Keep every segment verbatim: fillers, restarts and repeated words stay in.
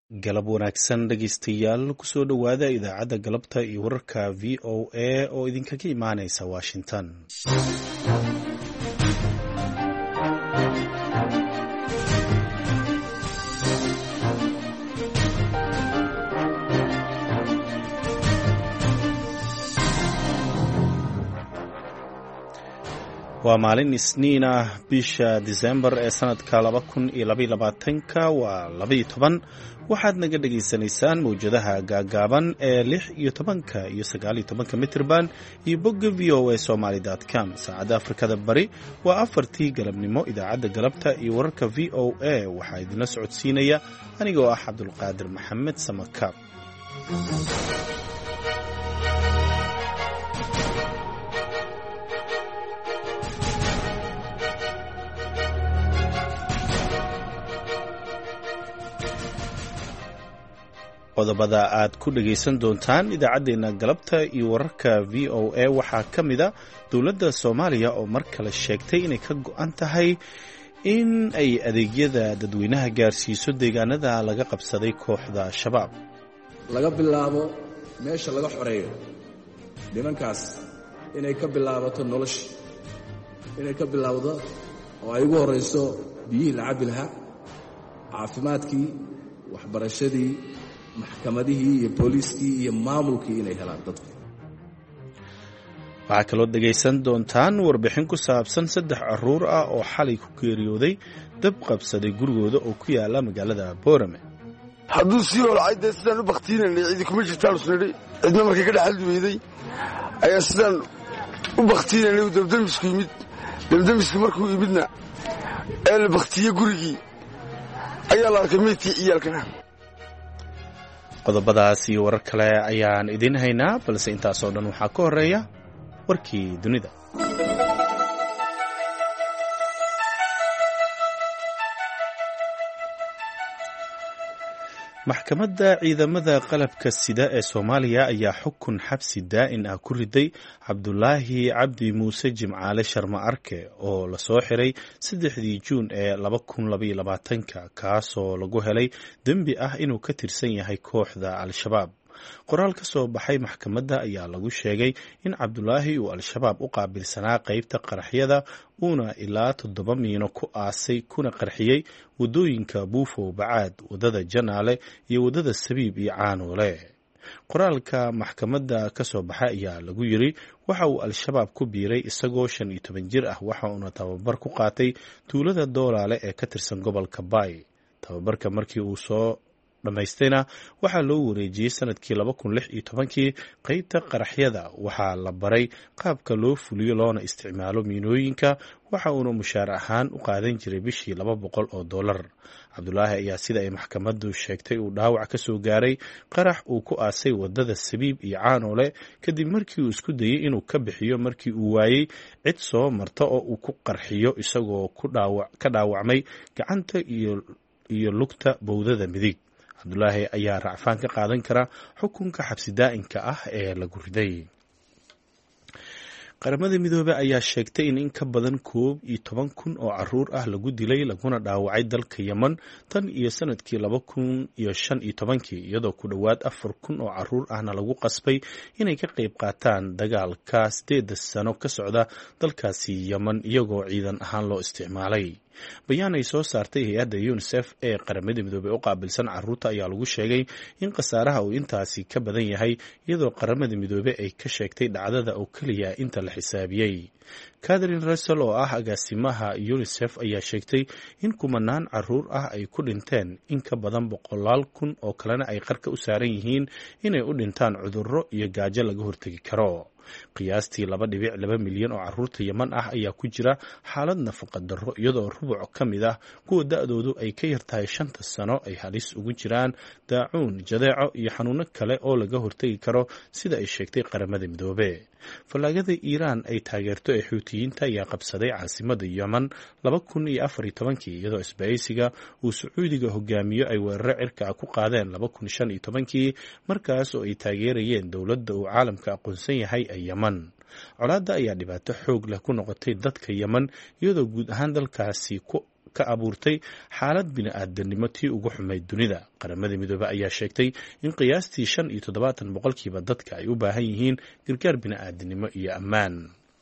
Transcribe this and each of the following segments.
galab wanaagsan dhegaystayaal kusoo dhowaada idaacadda galabta iyo wararka v o a oo idinkaga imaanaysa washington. waa maalin isniin ah bisha disembar ee sanadka laba kun iyo labaiyo labaatanka waa labaiyo toban waxaad naga dhagaysanaysaan mawjadaha gaagaaban ee lix iyo tobanka iyo sagaaliyo tobanka mitrban iyo bogga v o a somaly com. saacadda afrikada bari waa afartii galabnimo. idaacadda galabta iyo wararka v o a waxaa idinla socodsiinaya anigoo ah cabdulqaadir maxamed samakaab. qodobada aad ku dhagaysan doontaan idaacaddeenna galabta iyo wararka v o a waxaa ka mid a dowladda soomaaliya oo mar kale sheegtay inay ka go-an tahay in ay adeegyada dadweynaha gaarsiiso deegaanada laga qabsaday kooxda shabaab. laga bilaabo meesha laga xoreeyo nimankaas inay ka bilaabato nolosha, inay ka bilaabdo oo ay ugu horrayso biyihii la cabbi lahaa, caafimaadkii, waxbarashadii, maxkamadihii iyo booliiskii iyo maamulkii inay helaan dadku. waxaa kaloo dhegaysan doontaan warbixin ku saabsan saddex caruur ah oo xalay ku geeriyooday dab qabsaday gurigooda oo ku yaala magaalada boorame. hadduu sii holcay dee sidaan u bakhtiinanay cidi kuma jirtaan usnidhi cidna markay ka dhexaldi weyday ayaa sidaan u bakhtiinanay u dabdamisku yimid. dabdamiski markuu yimidna ee la bakhtiye gurigii ayaa la arkay meydkii ciyaalkana. qodobadaas iyo warar kale ayaan idiin haynaa, balse intaasoo dhan waxaa ka horeeya warkii dunida. maxkamadda ciidamada qalabka sida ee soomaaliya ayaa xukun xabsi daa'in ah ku riday cabdulaahi cabdi muuse jimcaale sharma arke oo lasoo xiray saddexdii juun ee laba kun labaiyo labaatanka kaasoo lagu helay dembi ah inuu ka tirsan yahay kooxda al-shabaab. qoraal ka soo baxay maxkamadda ayaa lagu sheegay in cabdulaahi uu al-shabaab u qaabilsanaa qaybta qaraxyada uuna ilaa toddoba miino ku aasay kuna qarxiyey waddooyinka buufow bacaad, waddada janaale iyo waddada sabiib iyo caanoole. qoraalka maxkamadda ka soo baxay ayaa lagu yiri waxa uu al-shabaab ku biiray isagoo shan iyo toban jir ah, waxa uuna tababar ku qaatay tuulada doolaale ee ka tirsan gobolka baay. tababarka markii uu soo dhammaystayna waxaa loo wareejiyey sanadkii laba kun lix iyo tobankii qaybta qaraxyada. waxaa la baray qaabka loo fuliyo loona isticmaalo miinooyinka, waxa uuna mushaar ahaan u qaadan jiray bishii laba boqol oo dollar. cabdulaahi ayaa sida ay maxkamaddu sheegtay uu dhaawac ka soo gaaray qarax uu ku aasay waddada sabiib iyo caanoole kadib markii uu isku dayey inuu ka bixiyo markii uu waayey cid soo marta oo uu ku qarxiyo, isagoo ka dhaawacmay gacanta iyo lugta bowdada midig. cabdulaahi ayaa racfaan ka qaadan kara xukunka xabsi daa'inka ah ee lagu riday. qaramada midoobey ayaa sheegtay in in ka badan koob iyo toban kun oo caruur ah lagu dilay laguna dhaawacay dalka yemen tan iyo sanadkii laba kun iyo shan iyo tobankii, iyadoo ku dhowaad afar kun oo caruur ahna lagu qasbay inay ka qayb qaataan dagaalka sideeda sano ka socda dalkaasi yemen iyagoo ciidan ahaan loo isticmaalay. bayaan ay soo saartay hay-adda unisef ee qaramada midoobey u qaabilsan caruurta ayaa lagu sheegay in khasaaraha uu intaasi ka badan yahay, iyadoo qaramada midoobey ay ka sheegtay dhacdada oo keliya inta la xisaabiyey. catherine russell oo ah agaasimaha unisef ayaa sheegtay in kumanaan caruur ah ay ku dhinteen, in ka badan boqolaal kun oo kalena ay qarka u saaran yihiin inay u dhintaan cudurro iyo gaajo laga hortegi karo. qiyaastii laba dhibic laba milyan oo caruurta yeman ah ayaa ku jira xaalad nafaqa darro, iyadoo rubuc ka mid ah kuwa da-doodu ay ka yartahay shanta sano ay halis ugu jiraan daacuun, jadeeco iyo xanuuno kale oo laga hortegi karo sida ay sheegtay qaramada midoobe. fallaagada iiraan ay taageerto ee xuutiyiinta ayaa qabsaday caasimada yemen laba kun iyo afar iyo tobankii, iyadoo isbahaysiga uu sacuudiga hogaamiyo ay weeraro cirka ku qaadeen laba kun shan iyo tobankii, markaas oo ay taageerayeen dowladda uu caalamka aqoonsan yahay ee yemen. colaadda ayaa dhibaato xoog leh ku noqotay dadka yemen, iyadoo guud ahaan dalkaasi ku ka abuurtay xaalad bini'aadanimo tii ugu xumayd dunida. qaramada midoobey ayaa sheegtay in qiyaastii shan iyo toddobaatan boqolkiiba dadka ay u baahan yihiin gargaar bini'aadanimo iyo ammaan.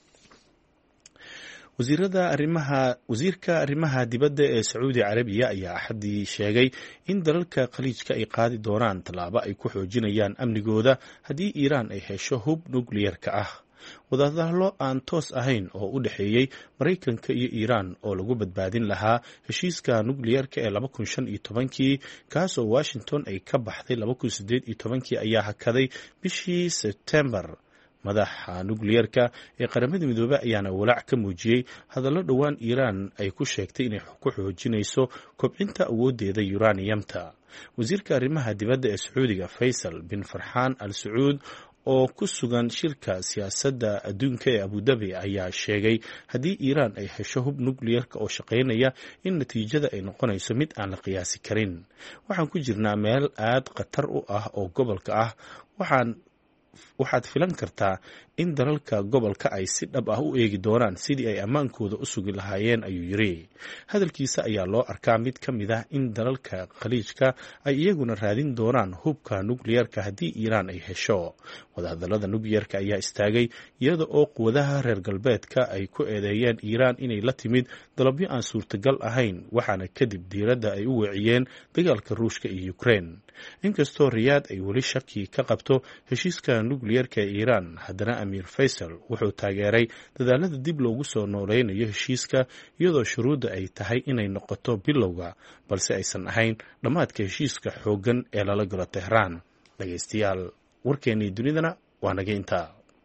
wasiirka arrimaha dibadda ee sacuudi carabiya ayaa axaddii sheegay in dalalka khaliijka ay qaadi doonaan tallaabo ay ku xoojinayaan amnigooda haddii iiraan ay hesho hub nukliyarka ah. wadahadallo aan toos ahayn oo u dhexeeyey maraykanka iyo iiraan oo lagu badbaadin lahaa heshiiska nukliyarka ee laba kun shan iyo tobankii kaasoo washington ay ka baxday laba kun siddeed iyo tobankii ayaa hakaday bishii sebtembar. madaxa nukliyarka ee qaramada midoobey ayaana walaac ka muujiyey hadallo dhowaan iiraan ay ku sheegtay inay ku xoojinayso kobcinta awooddeeda yuraniyamta. wasiirka arrimaha dibadda ee sacuudiga faysal bin farxaan al sacuud oo ku sugan shirka siyaasadda adduunka ee abudabi ayaa sheegay haddii iiraan ay hesho hub nukliyarka oo shaqaynaya in natiijada ay noqonayso mid aan la qiyaasi karin. waxaan ku jirnaa meel aad khatar u ah oo gobolka ah. waxaan waxaad filan kartaa in dalalka gobolka ay si dhab ah u eegi doonaan sidii ay ammaankooda u sugi lahaayeen, ayuu yiri. hadalkiisa ayaa loo arkaa mid ka mid ah in dalalka khaliijka ay iyaguna raadin doonaan hubka nukliyarka haddii iiraan ay hesho. wadahadallada nukliyarka ayaa istaagay iyada oo quwadaha reer galbeedka ay ku eedeeyeen iiraan inay la timid dalabyo aan suurtagal ahayn, waxaana kadib diiradda ay u weeciyeen dagaalka ruushka iyo Ukraine. inkastoo riyaad ay weli shaki ka qabto heshiiska nukliyarka ee iiraan, haddana amiir faysal wuxuu taageeray dadaalada dib loogu soo nooleynayo heshiiska iyadoo shuruudda ay tahay inay noqoto bilowga balse aysan ahayn dhammaadka heshiiska xooggan ee lala galo tehraan. dhegaystayaal, warkeennii dunidana waa naga intaa.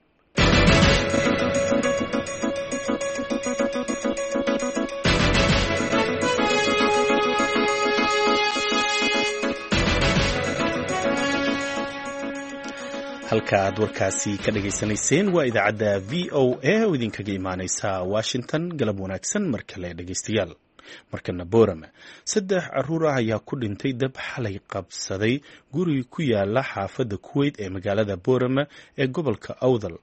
halka aad warkaasi ka dhagaysanayseen waa idaacadda v o a oo idinkaga imaaneysa washington. galab wanaagsan mar kale dhegaystayaal. markana boorama saddex caruur ah ayaa ku dhintay dab xalay qabsaday guri ku yaala xaafadda kuweyt ee magaalada boorama ee gobolka awdal.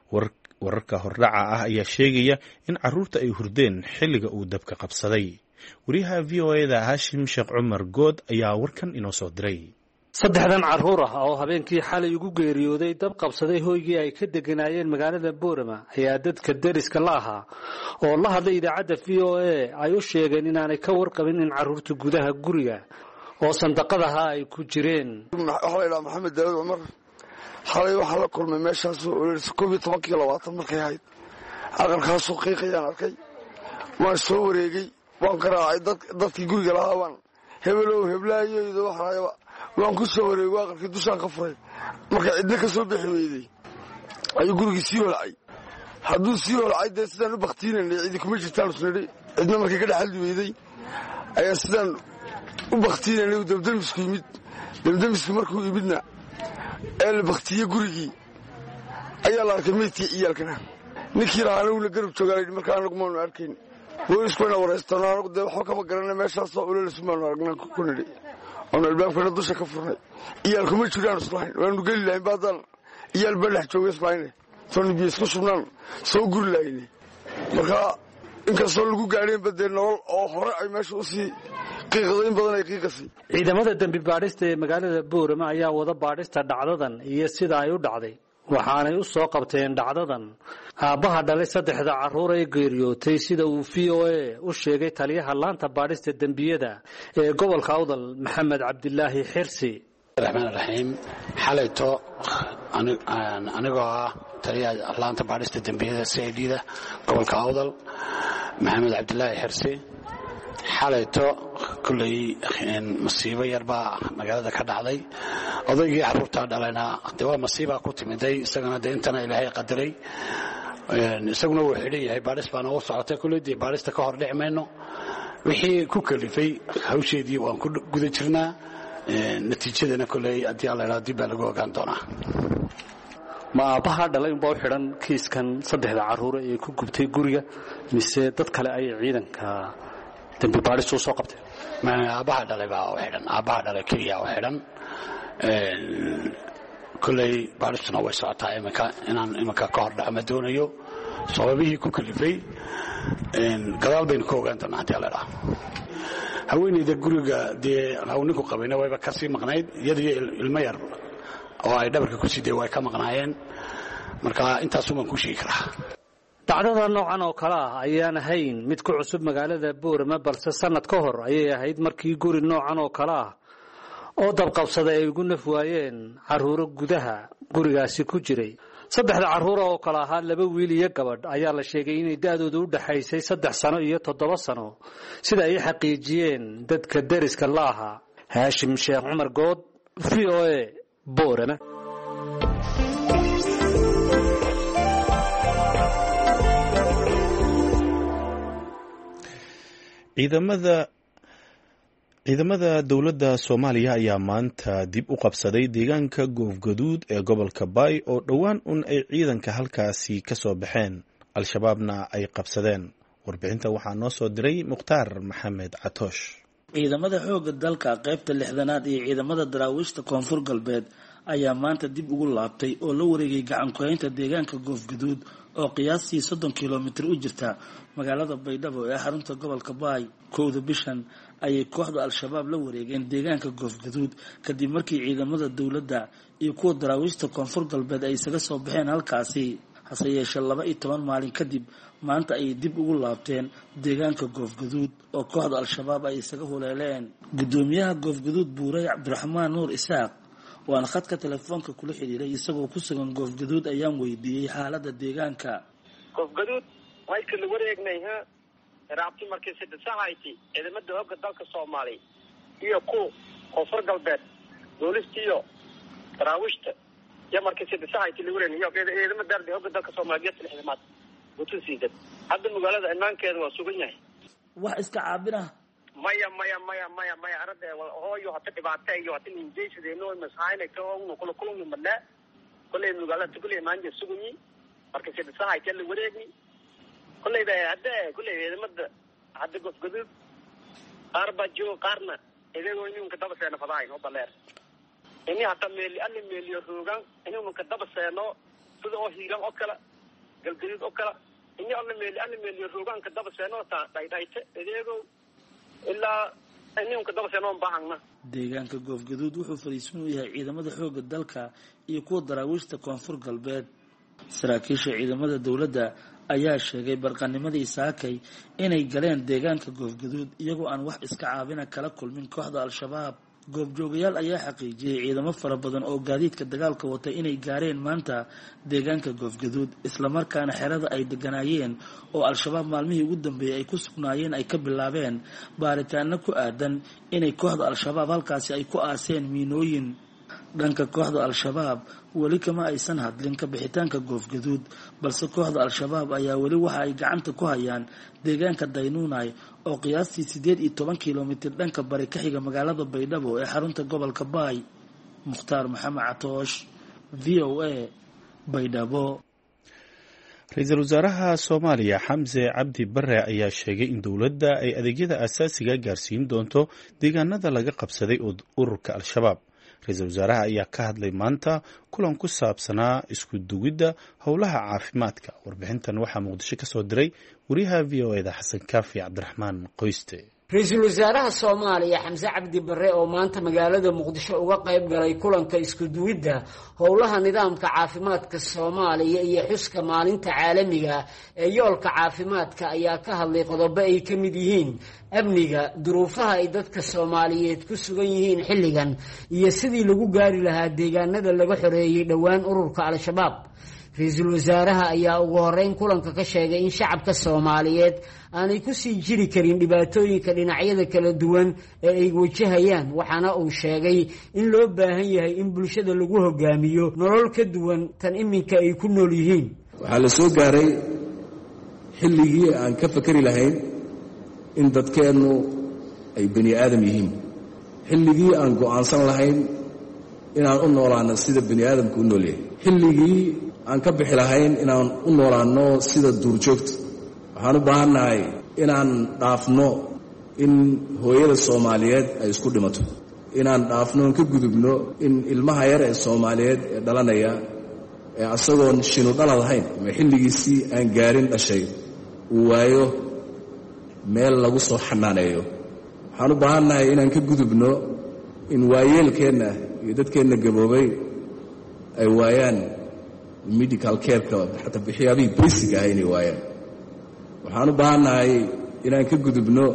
wararka hordhaca ah ayaa sheegaya in caruurta ay hurdeen xilliga uu dabka qabsaday. wariyaha v o a da haashim sheekh cumar good ayaa warkan inoo soo diray. saddexdan carruur ah oo habeenkii xalay ugu geeriyooday dab qabsaday hoygii ay ka deganaayeen magaalada boorama ayaa dadka deriska la ahaa oo la hadlay idaacadda v o a ay u sheegeen inaanay ka warqabin in carruurta gudaha guriga oo sandaqadaha ay ku jireen. waxaa la yidhaha maxamed daawud cumar. xalay waxaa la kulmay meeshaasoo ololisa koob iyo tobankiiyo labaatan markay ahayd. aqalkaasoo qiiqayaan arkay, waan soo wareegay, waan ka raacay dadkii guriga lahaa, waan hebelow heblaayoyda waxaayaba waan ku soo wareego aqalkii dushaan ka furay. marka cidna ka soo bixi weyday ayuu gurigii sii holcay. hadduu sii holcay dee sidaan u baktiinanay cidi kuma jirtaan usnidhi. cidna markay ka dhexaldi weyday ayaa sidaan u baktiinanay u dabdamisku yimid. dabdamiski markuu yimidna ee la baktiye gurigii ayaa la arkay meydkii ciyaalkana. ninkii lahaa anaguna garab joogaa marka anagu maanu arkayn. booliskuwana waraystano anagu dee waxba kama garana meeshaasoo ololasumaanu aragnaan ku nidhi oonu albaabkana dusha ka furnay. iyaalkuma jiraan islahayn, waanu geli lahayn baadaan iyaal baa dhex jooga islahayne soonu biyo isku shubnaan soo guri lahayne. marka inkastoo lagu gaadheenba dee nolol oo hore ay meesha usii qiiqdayn badan ay qiiqasay. ciidamada dembi baadhista ee magaalada boorama ayaa wada baadhista dhacdadan iyo sida ay u dhacday, waxaanay u soo qabteen dhacdadan aabbaha dhalay saddexda carruur ee geeriyootay sida uu v o a u sheegay taliyaha laanta baadhista dembiyada ee gobolka awdal maxamed cabdilaahi xirsi. raxmaan raxiim. xalayto anigoo ah taliyaha laanta baadhista dembiyada c i d da gobolka awdal maxamed cabdilaahi xirsi, xalayto kulley masiibo yar baa magaalada ka dhacday. odaygii carruurtaa dhalayna dee waa masiibaa ku timiday, isagana dee intana ilaahay qadaray. isaguna wuu xidhan yahay, baadhis baa noogu socotay. kulley dee baadhista ka hor dhici mayno. wixii ku kalifay hawsheedii waan ku guda jirnaa. natiijadana kulley haddii alla idhahdo dib baa lagu ogaan doonaa. ma aabbaha dhalay unbaa u xidhan kiiskan saddexda carruure ee ku gubtay guriga, mise dad kale ayay ciidanka dembi baadhista u soo qabteen? aabbaha dhalay baa u xidhan. aabbaha dhalay keliya u xidhan. kulley baadhistuna way socotaa iminka. inaan iminka ka hor dhaco ma doonayo. sababihii ku kalifay gadaal baynu ka ogaan doonaa haddii alla haweeneyda guriga dee hawninku qabayna wayba ka sii maqnayd iyadiyo ilmo yar oo ay dhabarka ku sidee way ka maqnaayeen marka intaasumaan ku sheegi karaa dhacdada noocan oo kale ah ayaan ahayn mid ku cusub magaalada Boorama balse sanad ka hor ayay ahayd markii guri noocan oo kale ah oo dabqabsaday ay ugu naf waayeen caruuro gudaha gurigaasi ku jiray saddexda caruur oo kala ahaa laba wiil iyo gabadh ayaa la sheegay inay daadoodu u dhaxaysay saddex sano iyo toddoba sano sida ay xaqiijiyeen dadka deriska la ahaa Haashim Sheekh Cumar Good V O A Boorama ciidamada ciidamada dowladda Soomaaliya ayaa maanta dib u qabsaday deegaanka Goofgaduud ee gobolka Bay oo dhowaan un ay ciidanka halkaasi ka soo baxeen al-shabaabna ay qabsadeen warbixinta waxaa noo soo diray Mukhtaar Maxamed Catoosh ciidamada xoogga dalka qaybta lixdanaad iyo ciidamada daraawiishta koonfur galbeed ayaa maanta dib ugu laabtay oo la wareegay gacan ku haynta deegaanka Goofgaduud oo qiyaastii soddon kiiloomitir u jirta magaalada Baydhabo ee xarunta gobolka Bay kowda bishan ayay kooxda al-shabaab la wareegeen deegaanka Goofgaduud kadib markii ciidamada dowladda iyo kuwa daraawiishta koonfur galbeed ay isaga soo baxeen halkaasi hase yeeshee laba iyo toban maalin kadib maanta ayay dib ugu laabteen deegaanka Goofgaduud oo kooxda al-shabaab ay isaga huleeleen gudoomiyaha Goofgaduud Buuray Cabdiraxmaan Nuur Isaaq waan khadka telefoonka kula xiriiray isagoo ku sugan Goofgaduud ayaan weydiiyay xaaladda deegaanka Goofgaduud way kala wareegnay ha raabti markii saddex ciidamada hogga dalka Soomaaliya iyo ku koonfur galbeed dowladtiyo daraawiishta ya markii saddex la wareegnay iyo ciidamada hogga dalka Soomaaliya lixdamaad gutusiida hadda magaalada imaankeeda waa sugan yahay wax iska caabina maya maya maya maya maya arday hooyo hata dhibaato iyo hata ninjeysdeeno masaayna ka oo kula kulmi madna kulay magaalada kulay maanta sugunyi markii saddex la wareegnay kulay hadda kulay ciidamada hadda Goofgaduud arbajo qarna idagoo inuu ka daba seeno fadaay oo baleer ini hata meel alle meel iyo roogan inuu ka daba seeno sida oo hiiran oo kala galgaduud oo kala ini alle meel alle meel iyo roogan ka daba seeno ta dhaydhayte idagoo ilaa inuu ka daba seeno baahna deegaanka Goofgaduud wuxuu fariisan u yahay ciidamada xoogga dalka iyo kuwa daraawiishta koonfur galbeed saraakiisha ciidamada dowladda ayaa sheegay barqanimadii saakay inay galeen deegaanka Goofgaduud iyagoo aan wax iska caabina kala kulmin kooxda al-shabaab goobjoogayaal ayaa xaqiijiyay ciidamo fara badan oo gaadiidka dagaalka wata inay gaareen maanta deegaanka Goofgaduud isla markaana xerada ay deganaayeen oo al-shabaab maalmihii ugu dambeeyay ay ku sugnaayeen ay ka bilaabeen baaritaano ku aadan inay kooxda al-shabaab halkaasi ay ku aaseen miinooyin dhanka kooxda al-shabaab wali kama aysan hadlin ka bixitaanka Goofgaduud balse kooxda al-shabaab ayaa wali waxa ay gacanta ku hayaan deegaanka Daynuunay oo qiyaastii sideed iyo toban kiiloomitir dhanka bari ka xiga magaalada Baydhabo ee xarunta gobolka Bay Mukhtaar Maxamed Catoosh V O A Baydhabo Ra'iisul Wasaaraha Soomaaliya Xamse Cabdi Barre ayaa sheegay in dowladda ay adeegyada aasaasiga gaarsiin doonto deegaanada laga qabsaday ururka al-shabaab Ra'iisul Wasaaraha ayaa ka hadlay maanta kulan ku saabsanaa isku dugidda howlaha caafimaadka warbixintan waxaa Muqdisho ka soo diray wariyaha V O A da Xasan Kaafi Cabdiraxmaan Qoyste Ra'iisul Wasaaraha Soomaaliya Xamse Cabdi Barre oo maanta magaalada Muqdisho uga qayb galay kulanka isku duwidda howlaha nidaamka caafimaadka Soomaaliya iyo xuska maalinta caalamiga ee yoolka caafimaadka ayaa ka hadlay qodobo ay ka mid yihiin amniga duruufaha ay dadka Soomaaliyeed ku sugan yihiin xilligan iyo sidii lagu gaari lahaa deegaanada laga xoreeyay dhawaan ururka al-shabaab Ra'iisul Wasaaraha ayaa ugu horeyn kulanka ka sheegay in shacabka Soomaaliyeed aanay ku sii jiri karin dhibaatooyinka dhinacyada kala duwan ee ay wajahayaan waxaana uu sheegay in loo baahan yahay in bulshada lagu hogaamiyo nolol ka duwan tan iminka ay ku nool yihiin waxaa la soo gaaray xilligii aan ka fakari lahayn in dadkeennu ay bani aadam yihiin xilligii aan go'aansan lahayn inaan u noolaano sida bani aadamku u nool yahay xilligii aan ka bixi lahayn inaan u noolaanno sida duurjoogta waxaan u baahannahay inaan dhaafno in hooyada Soomaaliyeed ay isku dhimato inaan dhaafno ka gudubno in ilmaha yar ee Soomaaliyeed ee dhalanaya ee asagoon shinu dhalad ahayn ama xilligiisii aan gaarin dhashay uu waayo meel lagu soo xanaaneeyo. waxaan u baahannahay inaan ka gudubno in waayeelkeenna iyo dadkeenna gaboobay ay waayaan medical careka xataa waxyaabihii basic ah inay waayaan. waxaan u baahannahay inaan ka gudubno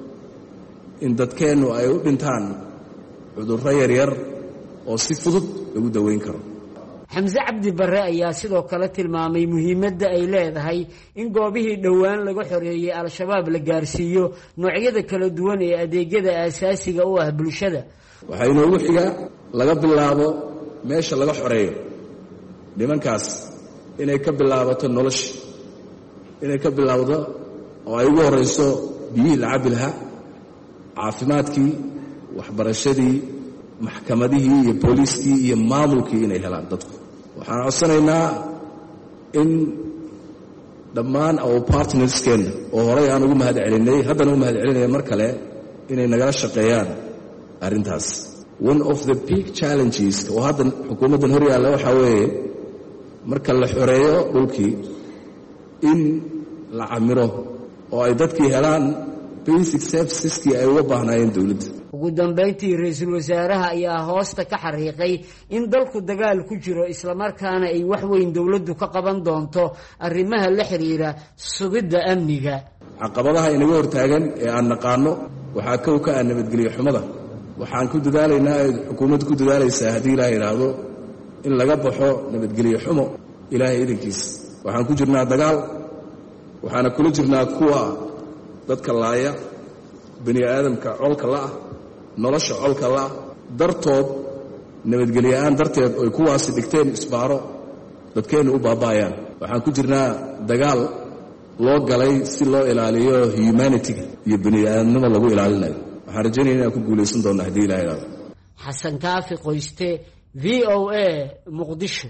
in dadkeennu ay u dhintaan cudurro yaryar oo si fudud lagu daweyn karo. xamse cabdi barre ayaa sidoo kale tilmaamay muhiimadda ay leedahay in goobihii dhowaan laga xoreeyey al-shabaab la gaarsiiyo noocyada kala duwan ee adeegyada aasaasiga u ah bulshada. waxaa inoogu xiga laga bilaabo meesha laga xoreeyo nimankaas inay ka bilaabato nolosha, inay ka bilaabdo oo ay ugu horrayso biyihii la cabbi lahaa, caafimaadkii, waxbarashadii, maxkamadihii iyo booliiskii iyo maamulkii inay helaan dadku. waxaan codsanaynaa in dhammaan our partnerskeenna oo horay aan ugu mahad celinay haddana u mahad celinaya mar kale inay nagala shaqeeyaan arrintaas. one of the big challenges oo hadda xukuumaddan hor yaalla waxaa weeye marka la xoreeyo dhulkii in la camiro oo ay dadkii helaan basic serviceskii ay uga baahnaayeen dowladda. ugu dambayntii ra-iisul wasaaraha ayaa hoosta ka xariiqay in dalku dagaal ku jiro islamarkaana ay wax weyn dowladdu ka qaban doonto arrimaha la xiriira sugidda amniga. caqabadaha inaga hortaagan ee aan naqaano waxaa kow ka ah nabadgelyo xumada. waxaan ku dadaalaynaa ee xukuumaddu ku dadaalaysaa haddii ilaah yidhaahdo in laga baxo nabadgelyo xumo ilaahay idankiisa. waxaan ku jirnaa dagaal, waxaana kula jirnaa kuwa dadka laaya, bani aadamka colka la'ah, nolosha colka la'ah dartood, nabadgelyoa'aan darteed oy kuwaasi dhigteen isbaaro dadkeennu u baaba'ayaan. waxaan ku jirnaa dagaal loo galay si loo ilaaliyo humanitiga iyo bani aadamnimo lagu ilaalinayo. waxaan rajaynaya inaan ku guulaysan doonno haddii ilaha yidhaahdo. xasan kaafi qoyste, v o a, muqdisho.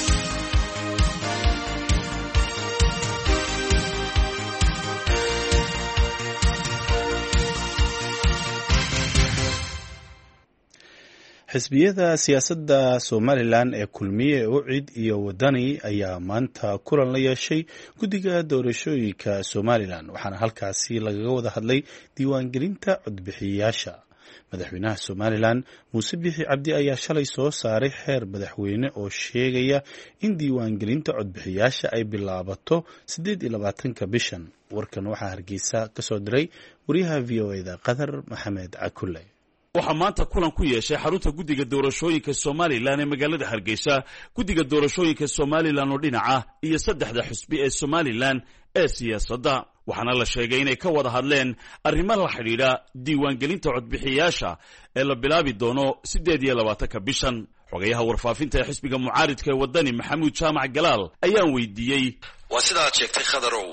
xisbiyada siyaasadda somalilan ee kulmiye ucid iyo wadani ayaa maanta kulan la yeeshay guddiga doorashooyinka somalilan waxaana halkaasi lagaga wada hadlay diiwaangelinta codbixiyayaasha. madaxweynaha somalilan muuse bixi cabdi ayaa shalay soo saaray xeer madaxweyne oo sheegaya in diiwaangelinta codbixiyaasha ay bilaabato siddeed iyo labaatanka bishan. warkan waxaa hargeysa ka soo diray wariyaha v o eda qadar maxamed cakulle. waxaa maanta kulan ku yeeshay xarunta guddiga doorashooyinka somalilan ee magaalada hargeysa guddiga doorashooyinka somalilan oo dhinaca iyo saddexda xusbi ee somalilan ee siyaasadda. waxaana la sheegay inay ka wada hadleen arrimo la xidhiidha diiwaangelinta codbixiyayaasha ee la bilaabi doono siddeed iyo labaatanka bishan. xogayaha warfaafinta ee xisbiga mucaaridka ee wadani maxamuud jaamac galaal ayaan weydiiyey. waa sidaad sheegtay khadarow,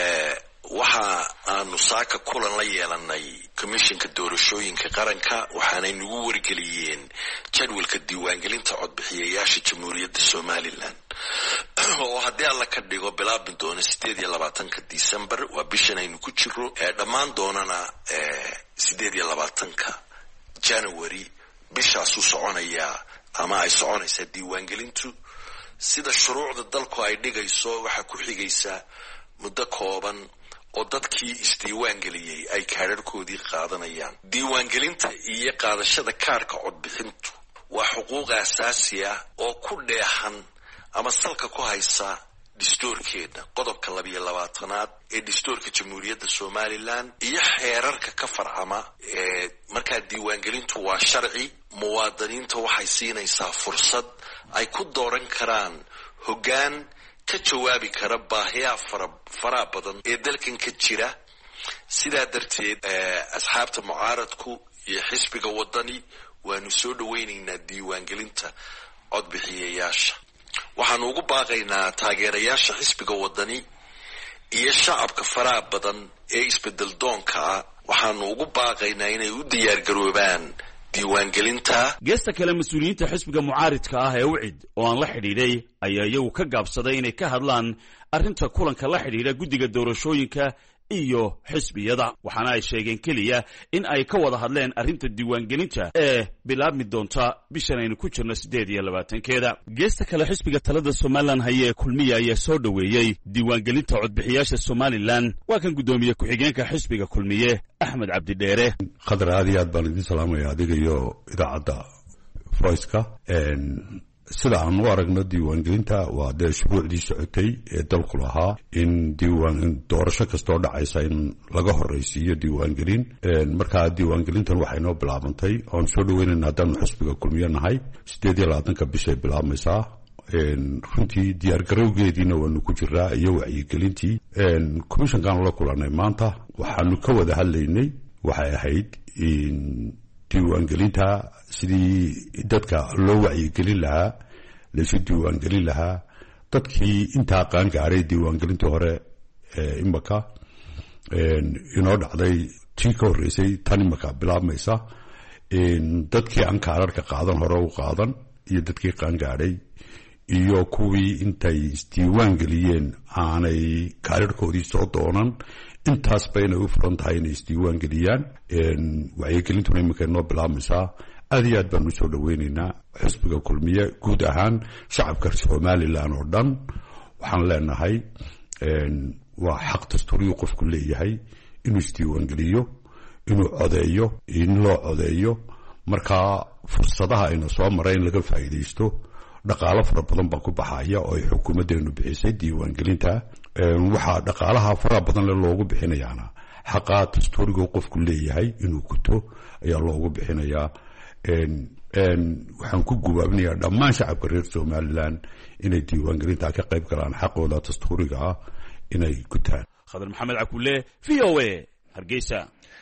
waxa aanu saaka kulan la yeelanay komishinka doorashooyinka qaranka, waxaanay nagu wargeliyeen jadwalka diiwaangelinta codbixiyayaasha jamhuuriyadda somalilan oo haddii alla ka dhigo bilaabi doono siddeed iyo labaatanka disembar, waa bishan aynu ku jiro, dhammaan doonana siddeed iyo labaatanka january. bishaasuu soconayaa ama ay soconaysaa diiwaangelintu sida shuruucda dalku ay dhigayso. waxaa ku xigaysa muddo kooban oo dadkii isdiiwaangeliyey ay kaadharhkoodii qaadanayaan. diiwaangelinta iyo qaadashada kaarhka codbixintu waa xuquuq aasaasi ah oo ku dheehan ama salka ku haysa dhistoorkeedna qodobka labiyo labaatanaad ee dhistoorka jamhuuriyadda somalilan iyo xeerarka ka farcama. ee markaa diiwaangelintu waa sharci. muwaadiniinta waxay siinaysaa fursad ay ku dooran karaan hoggaan ka jawaabi kara baahiyaha fara faraha badan ee dalkan ka jira. sidaa darteed asxaabta mucaaradku iyo xisbiga wadani waanu soo dhawaynaynaa diiwaangelinta codbixiyayaasha. waxaanu ugu baaqaynaa taageerayaasha xisbiga wadani iyo shacabka faraha badan ee isbedel doonka ah, waxaanu ugu baaqaynaa inay u diyaargaroobaan diiwaangelinta. geesta kale mas-uuliyiinta xisbiga mucaaridka ah ee ucid oo aan la xidhiidhay ayaa iyagu ka gaabsaday inay ka hadlaan arrinta kulanka la xidhiidha guddiga doorashooyinka iyo xisbiyada waxaana ay sheegeen keliya in ay ka wada hadleen arrinta diiwaangelinta ee bilaabmi doonta bishan aynu ku jirno siddeed iyo labaatankeeda geesta kale xisbiga talada somalilan haye ee kulmiya ayaa soo dhoweeyey diiwaangelinta codbixiyaasha somalilan waa kan guddoomiye ku-xigeenka xisbiga kulmiye axmed cabdidheere khadar aad iyo aad baan idin salaamaya adiga iyo idaacadda voiceka sida aan u aragno diiwaangelinta waa dee shuruucdii socotay ee dalku lahaa in diiwaan doorasho kastoo dhacaysa in laga horraysiiyo diiwaangelin markaa diiwaangelintan waxay noo bilaabantay oan soo dhaweynayna haddaanu xisbiga kulmiye nahay siddeed iyo labaatanka bishay bilaabmaysaa runtii diyaargarowgeediina waanu ku jiraa iyo wacyigelintii commissionkaanu la kulannay maanta waxaanu ka wada hadlaynay waxay ahayd diiwaangelinta sidii dadka loo wacyigelin lahaa laysu diiwaangelin lahaa dadkii intaa qaan gaaray diiwaangelintii hore imaka inoo dhacday tii ka horreysay tan imaka bilaabmaysa dadkii aan kaararka qaadan hore u qaadan iyo dadkii qaan gaadhay iyo kuwii intay isdiiwaan geliyeen aanay kaararkoodii soo doonan intaas bayna u furan tahay inay isdiiwaan geliyaan wacyigelintuna iminka inoo bilaabmaysaa aad iyo aad baan u soo dhaweynaynaa xisbiga kulmiye guud ahaan shacabka somalilan oo dhan waxaan leenahay waa xaq dastuuriyu qofku leeyahay inuu isdiiwaan geliyo inuu codeeyo in loo codeeyo markaa fursadaha ayna soo mara in laga faa'iidaysto dhaqaalo fara badan baa ku baxaya oo ay xukuumaddeenu bixisay diiwaangelinta waxaa dhaqaalaha faraha badan le loogu bixinayaana xaqaa dastuuriga qofku leeyahay inuu guto ayaa loogu bixinayaa waxaan ku gubaabinayaa dhammaan shacabka reer somalilan inay diiwaangelintaa ka qayb galaan xaqooda dastuuriga ah inay gutaan khadar maxamed cakulle v o a hargeysa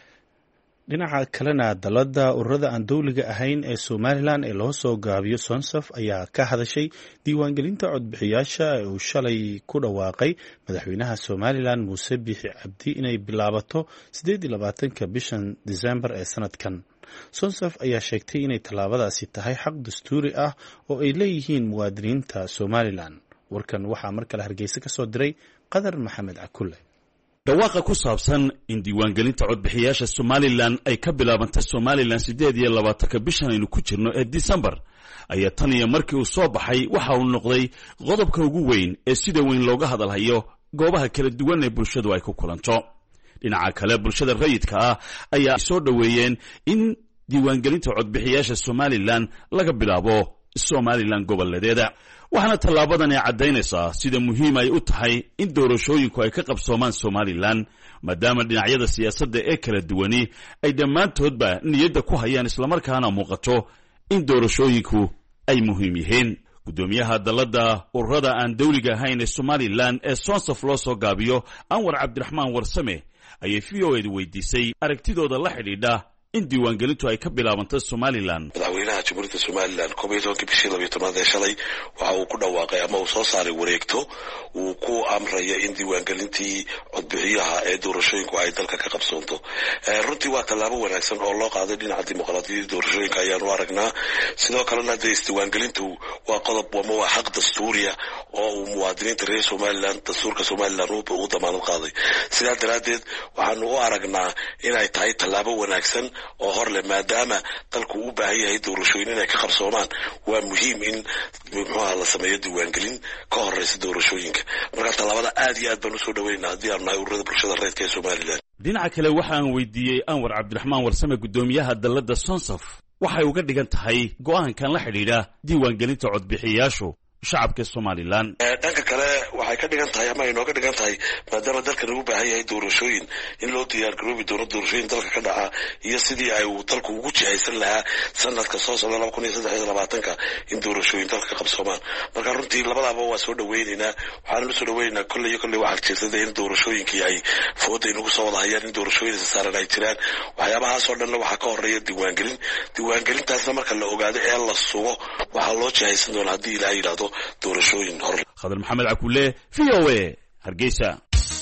dhinaca kalena dalada ururada aan dowliga ahayn ee somalilan ee loo soo gaabiyo sonsaf ayaa ka hadashay diiwaangelinta codbixiyaasha ee uu shalay ku dhawaaqay madaxweynaha somalilan muuse biixi cabdi inay bilaabato siddeed iyo labaatanka bishan disembar ee sanadkan sonsaf ayaa sheegtay inay tallaabadaasi tahay xaq dastuuri ah oo ay leeyihiin muwaadiniinta somalilan warkan waxaa mar kale hargeysa ka soo diray qadar maxamed cakulle dhawaaqa ku saabsan in diiwaangelinta codbixiyaasha somalilan ay ka bilaabantay somalilan siddeed iyo labaatanka bishan aynu ku jirno ee disembar ayaa tan iyo markii uu soo baxay waxa uu noqday qodobka ugu weyn ee sida weyn looga hadalhayo goobaha kala duwan ee bulshadu ay ku kulanto dhinaca kale bulshada rayidka ah ayaa soo dhoweeyeen in diiwaangelinta codbixiyaasha somalilan laga bilaabo somalilan goboleedeeda waxaana tallaabadan ay caddaynaysaa sida muhiim ay u tahay in doorashooyinku ay ka qabsoomaan somalilan maadaama dhinacyada siyaasadda ee kala duwani ay dhammaantoodba niyadda ku hayaan islamarkaana muuqato in doorashooyinku ay muhiim yihiin guddoomiyaha dalladda ururada aan dawliga ahayn ee somalilan ee sonsaf loo soo gaabiyo anwar cabdiraxmaan warsame ayay v o eda weydiisay aragtidooda la xidhiidha in diiwaangelintu ay ka bilaabantay somalilan madaxweynaha jamhuuriyadda somalilan koob iyo tobankii bishii labiyo tobnaad ee shalay waxa uu ku dhawaaqay ama uu soo saaray wareegto uu ku amraya in diiwaangelintii codbixiyaha ee doorashooyinku ay dalka ka qabsoonto runtii waa tallaabo wanaagsan oo loo qaaday dhinaca dimuqraadiyadda doorashooyinka ayaanu aragnaa sidoo kalena dee isdiiwaangelintu waa qodob ama waa xaq dastuuriya oo uu muwaadiniinta reer somalilan dastuurka somalilan u damaanad qaaday sidaa daraaddeed waxaanu u aragnaa inay tahay tallaabo wanaagsan oo hor leh maadaama dalku u baahan yahay doorashooyin inay ka qabsoomaan waa muhiim in muxuuha la sameeyo diiwaangelin ka horeysa doorashooyinka marka tallaabada aad iyo aad baan usoo dhaweynaa haddii aanu nahay ururada bulshada reedka ee somalilan dhinaca kale waxaan weydiiyey anwar cabdiraxmaan warsame guddoomiyaha dalladda sonsaf waxay uga dhigan tahay go'aankan la xidhiidha diiwaangelinta codbixiyayaashu shacabka somalilan dhanka kale waxay ka dhigan tahay ama ay nooga dhigan tahay maadaama dalkan uu baahan yahay doorashooyin in loo diyaar garoobi doono doorashooyin dalka ka dhaca iyo sidii ay uu dalku ugu jihaysan lahaa sanadka soo socda laba kun iyo saddex iyo labaatanka in doorashooyin dalka ka qabsoomaan marka runtii labadaaba waa soo dhaweynaynaa waxaananu soo dhaweynaynaa kolley iyo kolley waxaa jeedsada in doorashooyinkii ay fooda inagu soo wada hayaan in doorashooyin isa saaran ay jiraan waxyaabahaasoo dhanna waxaa ka horeeya diiwaangelin diiwaangelintaasna marka la ogaado ee la sugo waxaa loo jihaysan doona haddii ilaaha yidhaahdo doorashooyin hor khadar maxamed cakulle v o a hargeysa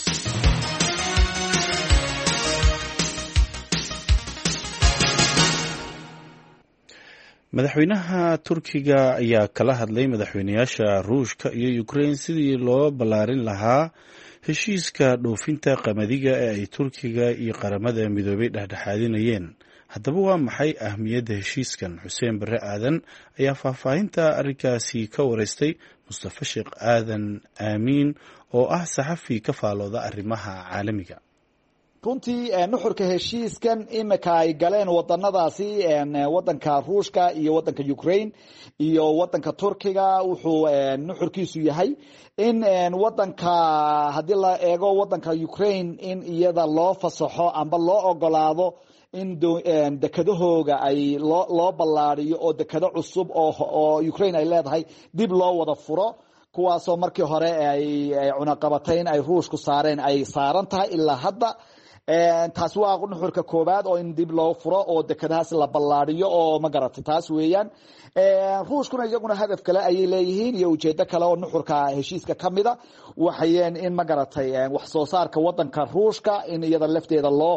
madaxweynaha turkiga ayaa kala hadlay madaxweynayaasha ruushka iyo ukraine sidii loo ballaarin lahaa heshiiska dhoofinta qamadiga ee ay turkiga iyo qaramada midoobay dhexdhexaadinayeen haddaba waa maxay ahmiyadda heshiiskan? xuseen bare aadan ayaa faahfaahinta arrinkaasi ka wareystay mustafa sheekh aadan aamiin oo ah saxafi ka faalooda arrimaha caalamiga. runtii nuxurka heshiiskan imika ay galeen wadanadaasi wadanka ruushka iyo wadanka ukraine iyo wadanka turkiga wuxuu nuxurkiisu yahay in wadanka haddii la eego wadanka ukraine in iyada loo fasaxo amba loo ogolaado in dekadahooga ay loo loo ballaariyo oo dekado cusub oo oo Ukraine ay leedahay dib loo wada furo kuwaasoo markii hore ay cunaqabatayn ay ruushku saareen ay saaran tahay ilaa hadda taas waa nuxurka koobaad oo in dib loo furo oo dekadahaas la ballaariyo oo ma garatay taas weeyaan ruushkuna iyaguna hadaf kale ayay leeyihiin iyo ujeedo kale oo nuxurka heshiiska kamida waxayeen in ma garatay wax soo saarka wadanka ruushka in iyada lafteeda loo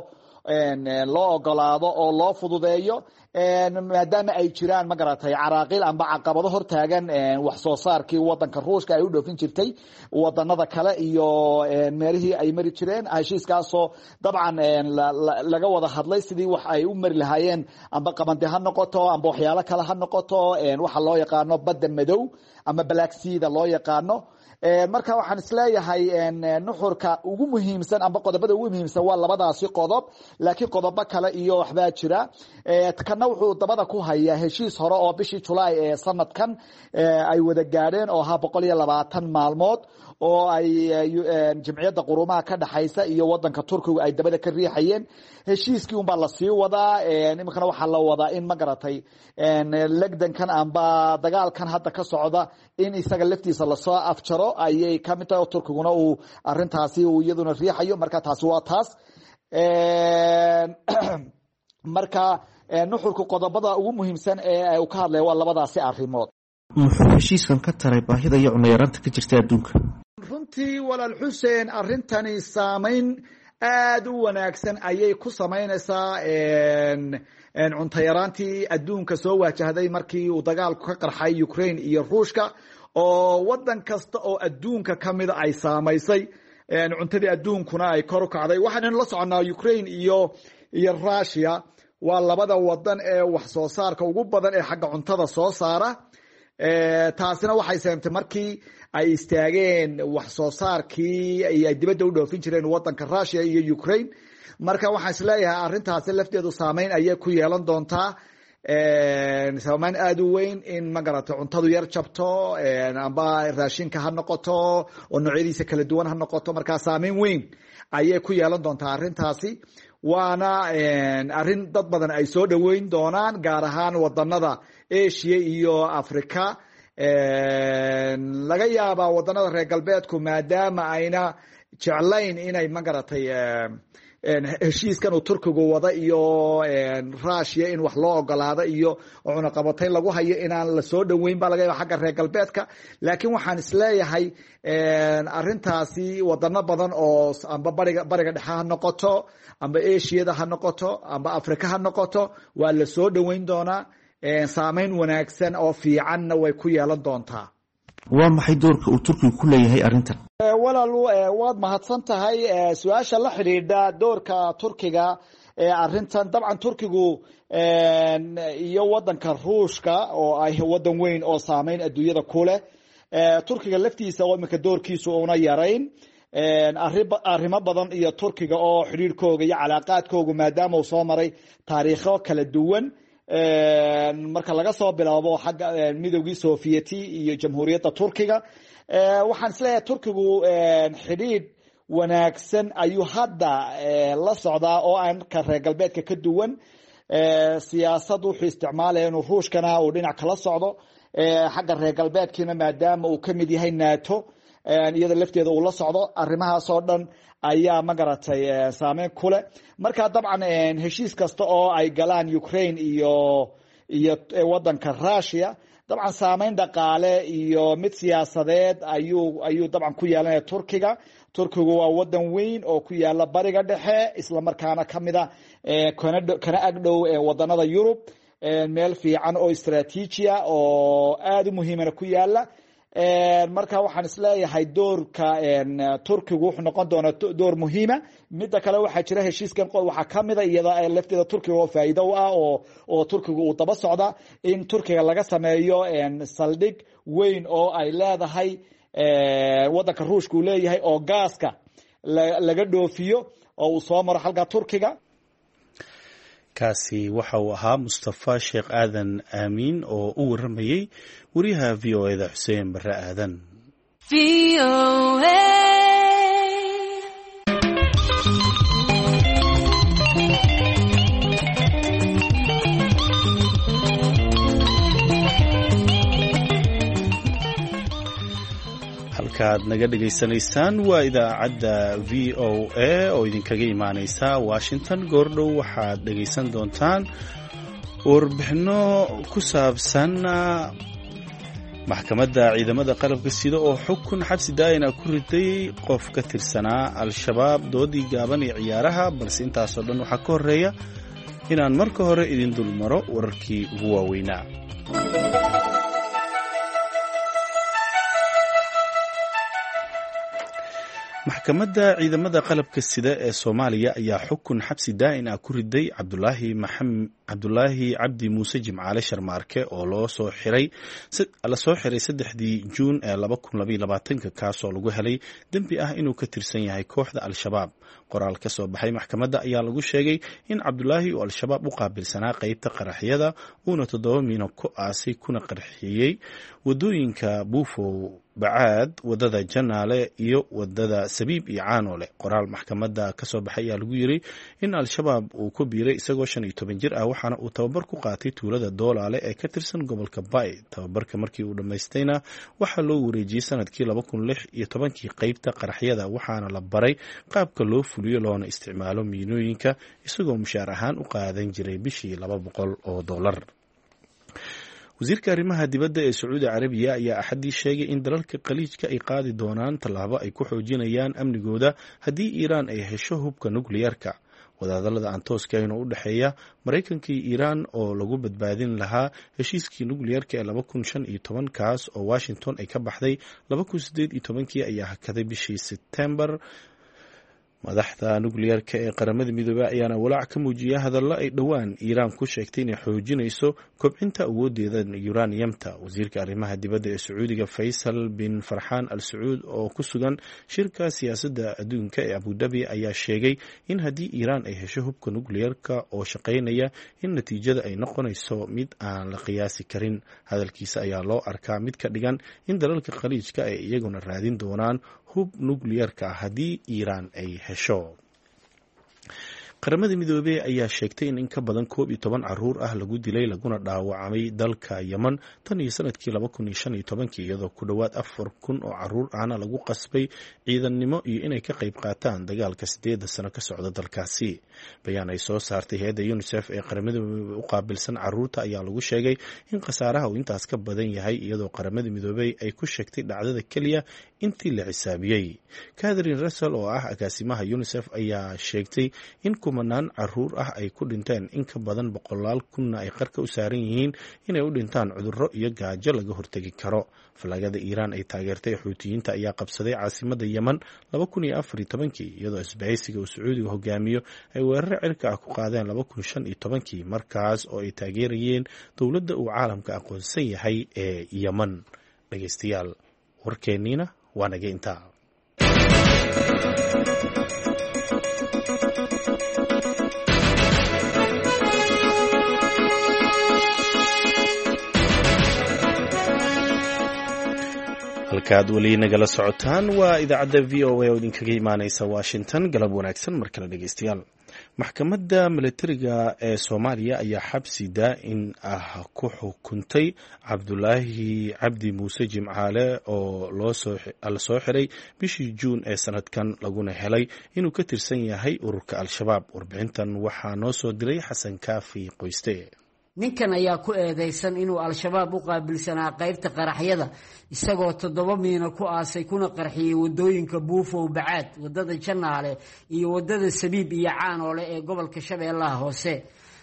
loo ogolaado oo loo fududeeyo maadaama ay jiraan ma garatay caraaqil amba caqabado hortaagan wax soo saarkii wadanka ruushka ay u dhoofin jirtay wadanada kale iyo meelihii ay mari jireen heshiiskaasoo dabcan laga wada hadlay sidii wax ay u mari lahaayeen amba qabande ha noqoto amba waxyaalo kale ha noqoto waxa loo yaqaano badda madow ama Black Sea loo yaqaano marka waxaan isleeyahay nuxurka ugu muhiimsan amba qodobada ugu muhiimsan waa labadaasi qodob laakiin qodobo kale iyo waxba jira kana wuxuu dabada ku hayaa heshiis hore oo bishii July ee sanadkan ay wada gaareen oo ha boqol iyo labaatan maalmood oo ay jamciyadda quruumaha ka dhaxaysa iyo wadanka Turkiga ay dabada ka riixayeen heshiiskii un baa la sii wadaa imikana waxa la wadaa in ma garatay legdankan amba dagaalkan hadda ka socda in isaga laftiisa la soo afjaro ayay ka mid tahay Turkiguna uu arintaasi uu iyaduna riixayo marka taasi waa taas marka nuxurku qodobada ugu muhiimsan ee uu ka hadlay waa labadaasi arrimood muxuu heshiiskan ka taray baahida iyo cunno yaraanta ka jirta adduunka runtii walaal Xuseen arintani saameyn aad u wanaagsan ayay ku sameynaysaa een cunto yaraantii adduunka soo wajahday markii uu dagaalku ka qarxay Ukraine iyo Ruushka oo wadan kasta oo adduunka kamid ay saameysay een cuntadii adduunkuna ay kor u kacday waxaan la soconaa Ukraine iyo iyo Russia waa labada wadan ee wax soo saarka ugu badan ee xagga cuntada soo saara ee taasina waxay sababtay markii ay istaageen wax soo saarkii ay dibadda u dhoofin jireen wadanka Russia iyo Ukraine marka waxaan isleeyahay arintaasi lafteedu saameyn ayay ku yeelan doontaa een saameyn aad u weyn in ma garatay cuntadu yar jabto een amba raashinka ha noqoto oo noocyadiisa kala duwan ha noqoto marka saameyn weyn ayay ku yeelan doontaa arintaasi waana arin dad badan ay soo dhaweyn doonaan gaar ahaan wadanada Asia iyo Africa laga yaabaa wadanada reer galbeedku maadaama ayna jeclayn inay ma garatay heshiiskan uu Turkigu wada iyo Russia in wax loo ogolaado iyo cunaqabatayn lagu hayo inaan la soo dhaweyn ba laga yaabaa xagga reer galbeedka laakiin waxaan isleeyahay arintaasi wadano badan oo amba bariga bariga dhexe ha noqoto amba Asia ha noqoto amba Africa ha noqoto waa la soo dhaweyn doonaa saameyn wanaagsan oo fiicanna way ku yeelan doontaa waa maxay doorka uu Turkigu ku leeyahay arintan walaal waad mahadsan tahay su'aasha la xiriirda doorka Turkiga ee arintan dabcan Turkigu iyo wadanka Ruushka oo ay wadan weyn oo saameyn adduunyada ku leh Turkiga laftiisa oo imika doorkiisu una yarayn arrimo badan iyo Turkiga oo xiriirkooda iyo calaaqaadkooda maadaama uu soo maray taariikho kala duwan marka laga soo bilaabo xagga midowgii Sovieti iyo jamhuuriyadda Turkiga waxaan isleeyahay Turkigu xiriir wanaagsan ayuu hadda la socdaa oo aan ka reer galbeedka ka duwan siyaasad wuxuu isticmaalaya inuu Ruushkana uu dhinac kala socdo xagga reer galbeedkina maadaama uu ka mid yahay NATO iyada lafteeda uu la socdo arrimahaas oo dhan ayaa ma garatay saameyn kule marka dabcan heshiis kasta oo ay galaan Ukraine iyo iyo wadanka Russia dabcan saameyn dhaqaale iyo mid siyaasadeed ayuu ayuu dabcan ku yeelanaya Turkiga Turkigu waa wadan weyn oo ku yaala bariga dhexe isla markaana kamida kana kana agdhow wadanada Yurub meel fiican oo istiraatiiji ah oo aad u muhiimana ku yaala marka waxaan isleeyahay doorka turkigu wuxuu noqon doonaa door muhiima. midda kale waxaa jira heshiiskan waxaa kamida iyada lafteeda turkiga oo faa'iido u ah oo oo turkigu uu daba socda in turkiga laga sameeyo saldhig weyn oo ay leedahay wadanka ruushka uu leeyahay oo gaaska laga dhoofiyo oo uu soo maro halka turkiga. kaasi waxa uu ahaa Mustafa Sheekh Aadan Aamin oo u waramayay wariyaha V O A da Xuseen Barre Aadan. V O A halkaad naga dhageysanaysaan waa idaacadda V O A oo idinkaga imaaneysa Washington. goordhow waxaad dhageysan doontaan warbixino ku saabsan maxkamadda ciidamada qalabka sida oo xukun xabsi daa'in ah ku riday qof ka tirsanaa al-shabaab doodii gaaban ee ciyaaraha. balse intaasoo dhan waxaa ka horeeya inaan marka hore idin dulmaro wararkii ugu waaweynaa. maxkamadda ciidamada qalabka sida ee Soomaaliya ayaa xukun xabsi daa'in ah ku riday Cabdulaahi Maxamed Cabdulaahi Cabdi Muuse Jimcaale Sharmaarke oo loo soo xiray la soo xiray saddexdii Juun ee laba kun laba iyo labaatan kaas oo lagu helay dambi ah inuu ka tirsan yahay kooxda al-shabaab. qoraal ka soo baxay maxkamadda ayaa lagu sheegay in Cabdulaahi uu al-shabaab u qaabilsanaa qaybta qaraxyada uuna toddoba miino ku aasay kuna qarxiyay wadooyinka Buufow Bacaad, wadada Janaale iyo wadada Sabiib iyo Caanole. qoraal maxkamadda ka soo baxay ayaa lagu yiri in al-shabaab uu ku biiray isagoo shan iyo toban jir ah waxaana uu tababar ku qaatay tuulada Doolaale ee ka tirsan gobolka Bay. tababarka markii uu dhamaystayna waxaa loo wareejiyay sanadkii laba kun lix iyo tobankii qaybta qaraxyada waxaana la baray qaabka loo fuliyo loona isticmaalo miinooyinka isagoo mushaar ahaan u qaadan jiray bishii laba boqol oo dollar. wasiirka arrimaha dibadda ee Sacuudi Carabiya ayaa axadii sheegay in dalalka khaliijka ay qaadi doonaan tallaabo ay ku xoojinayaan amnigooda haddii Iiraan ay hesho hubka nukliyeerka. wadahadallada aan tooska ahayn oo u dhexeeya Mareykanka iyo Iiraan oo lagu badbaadin lahaa heshiiskii nukliyeerka ee laba kun shan iyo toban kaas oo Washington ay ka baxday laba kun siddeed iyo tobankii ayaa hakaday bishii September. madaxda nukliyeerka ee qaramada midoobay ayaana walaac ka muujiyay hadallo ay dhowaan Iiraan ku sheegtay inay xoojinayso kobcinta awoodeeda uraniumta. wasiirka arrimaha dibadda ee Sacuudiga Faysal bin Farxaan Al Sacuud oo ku sugan shirka siyaasadda adduunka ee Abu Dhabi ayaa sheegay in haddii Iiraan ay hesho hubka nukliyeerka oo shaqaynaya in natiijada ay noqonayso mid aan la qiyaasi karin. hadalkiisa ayaa loo arkaa mid ka dhigan in dalalka khaliijka ay iyaguna raadin doonaan hub nukliyeerka haddii Iiraan ay hesho. qaramada midoobay ayaa sheegtay in in ka badan koob iyo toban caruur ah lagu dilay laguna dhaawacmay dalka Yemen tan iyo sanadkii laba kun iyo shan iyo tobankii iyadoo ku dhowaad afar kun oo caruur ahna lagu qasbay ciidannimo iyo inay ka qayb qaataan dagaalka sideed sano ka socda dalkaasi. bayaan ay soo saartay hay'adda UNICEF ee qaramada midoobay u qaabilsan caruurta ayaa lagu sheegay in khasaaraha uu intaas ka badan yahay iyadoo qaramada midoobay ay ku sheegtay dhacdada kaliya intii la xisaabiyay. Catherine Russell oo ah agaasimaha UNICEF ayaa sheegtay in kumanaan caruur ah ay ku dhinteen in ka badan boqolaal kunna ay qarka u saaran yihiin inay u dhintaan cudurro iyo gaajo laga hortegi karo. falagada Iiraan ay taageertay xuutiyiinta ayaa qabsaday caasimadda Yemen laba kun iyo afar iyo tobankii iyadoo isbahaysiga uu Sacuudiga hogaamiyo ay weerar cirka ah ku qaadeen laba kun shan iyo tobankii markaas oo ay taageerayeen dowladda uu caalamka aqoonsan yahay ee Yemen. dhageystayaal warkeeniina waa naga intaa. halkaad weli nagala socotaan waa idaacadda V O A oo idinkaga imaaneysa Washington. galab wanaagsan mar kale dhegeystayaal. maxkamadda militariga ee Soomaaliya ayaa xabsi daa'in ah ku xukuntay Cabdulaahi Cabdi Muuse Jimcaale oo loo soo la soo xiray bishii Juun ee sanadkan laguna helay inuu ka tirsan yahay ururka al-shabaab. warbixintan waxaa noo soo diray Xasan Kaafi Qoyste. ninkan ayaa ku eedeysan inuu al-shabaab u qaabilsanaa qaybta qaraxyada isagoo toddoba miino ku aasay kuna qarxiyey wadooyinka Buufow Bacaad, wadada Janaale iyo wadada Sabiib iyo Caanole ee gobolka Shabeellaha Hoose.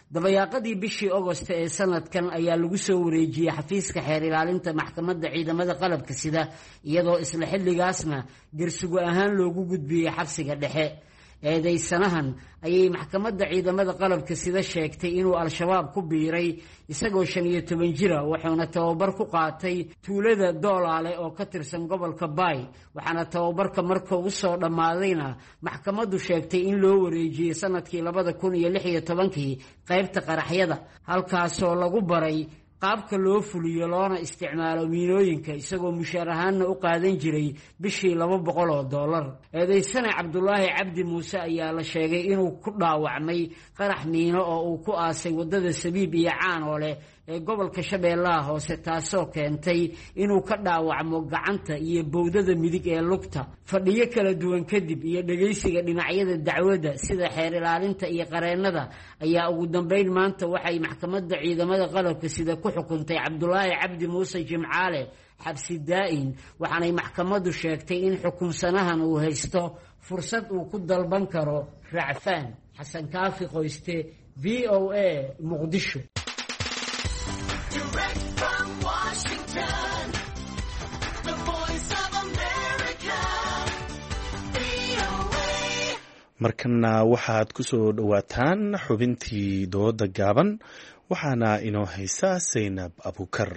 dabayaaqadii bishii Agosto ee sanadkan ayaa lagu soo wareejiyay xafiiska xeer ilaalinta maxkamadda ciidamada qalabka sida iyadoo isla xilligaasna dirsugo ahaan loogu gudbiyay xabsiga dhexe eedeysanahan ayay maxkamadda ciidamada qalabka sida sheegtay inuu al-shabaab ku biiray isagoo shan iyo toban jira wuxuuna tababar ku qaatay tuulada Doolaale oo ka tirsan gobolka Bay waxaana tababarka marka uu soo dhamaadayna maxkamaddu sheegtay in loo wareejiyay sanadkii labada kun iyo lix iyo tobankii qaybta qaraxyada halkaas oo lagu baray qaabka loo fuliyo loona isticmaalo miinooyinka isagoo mushaar ahaanna u qaadan jiray bishii laba boqol oo dollar eedeysane Cabdulaahi Cabdi Muuse ayaa la sheegay inuu ku dhaawacmay qarax miino oo uu ku aasay wadada Sabiib iyo Caanoole ee gobolka Shabeellaha Hoose taasoo keentay inuu ka dhaawacmo gacanta iyo bowdada midig ee lugta fadhiyo kala duwan kadib iyo dhageysiga dhinacyada dacwada sida xeer ilaalinta iyo qareennada ayaa ugu dambeyn maanta waxay maxkamadda ciidamada qalabka sida ku xukuntay Cabdulaahi Cabdi Muuse Jimcaale xabsi daa'im waxaanay maxkamaddu sheegtay in xukunsanahan uu haysto fursad uu ku dalban karo racfaan. Xasan Kaafi Qoyste, V O A, Muqdisho. Direct from Washington, the voice of America, V O A. markana waxaad ku soo dhawaataan xubintii dooda gaaban waxaana inoo haysa Zainab Abukar.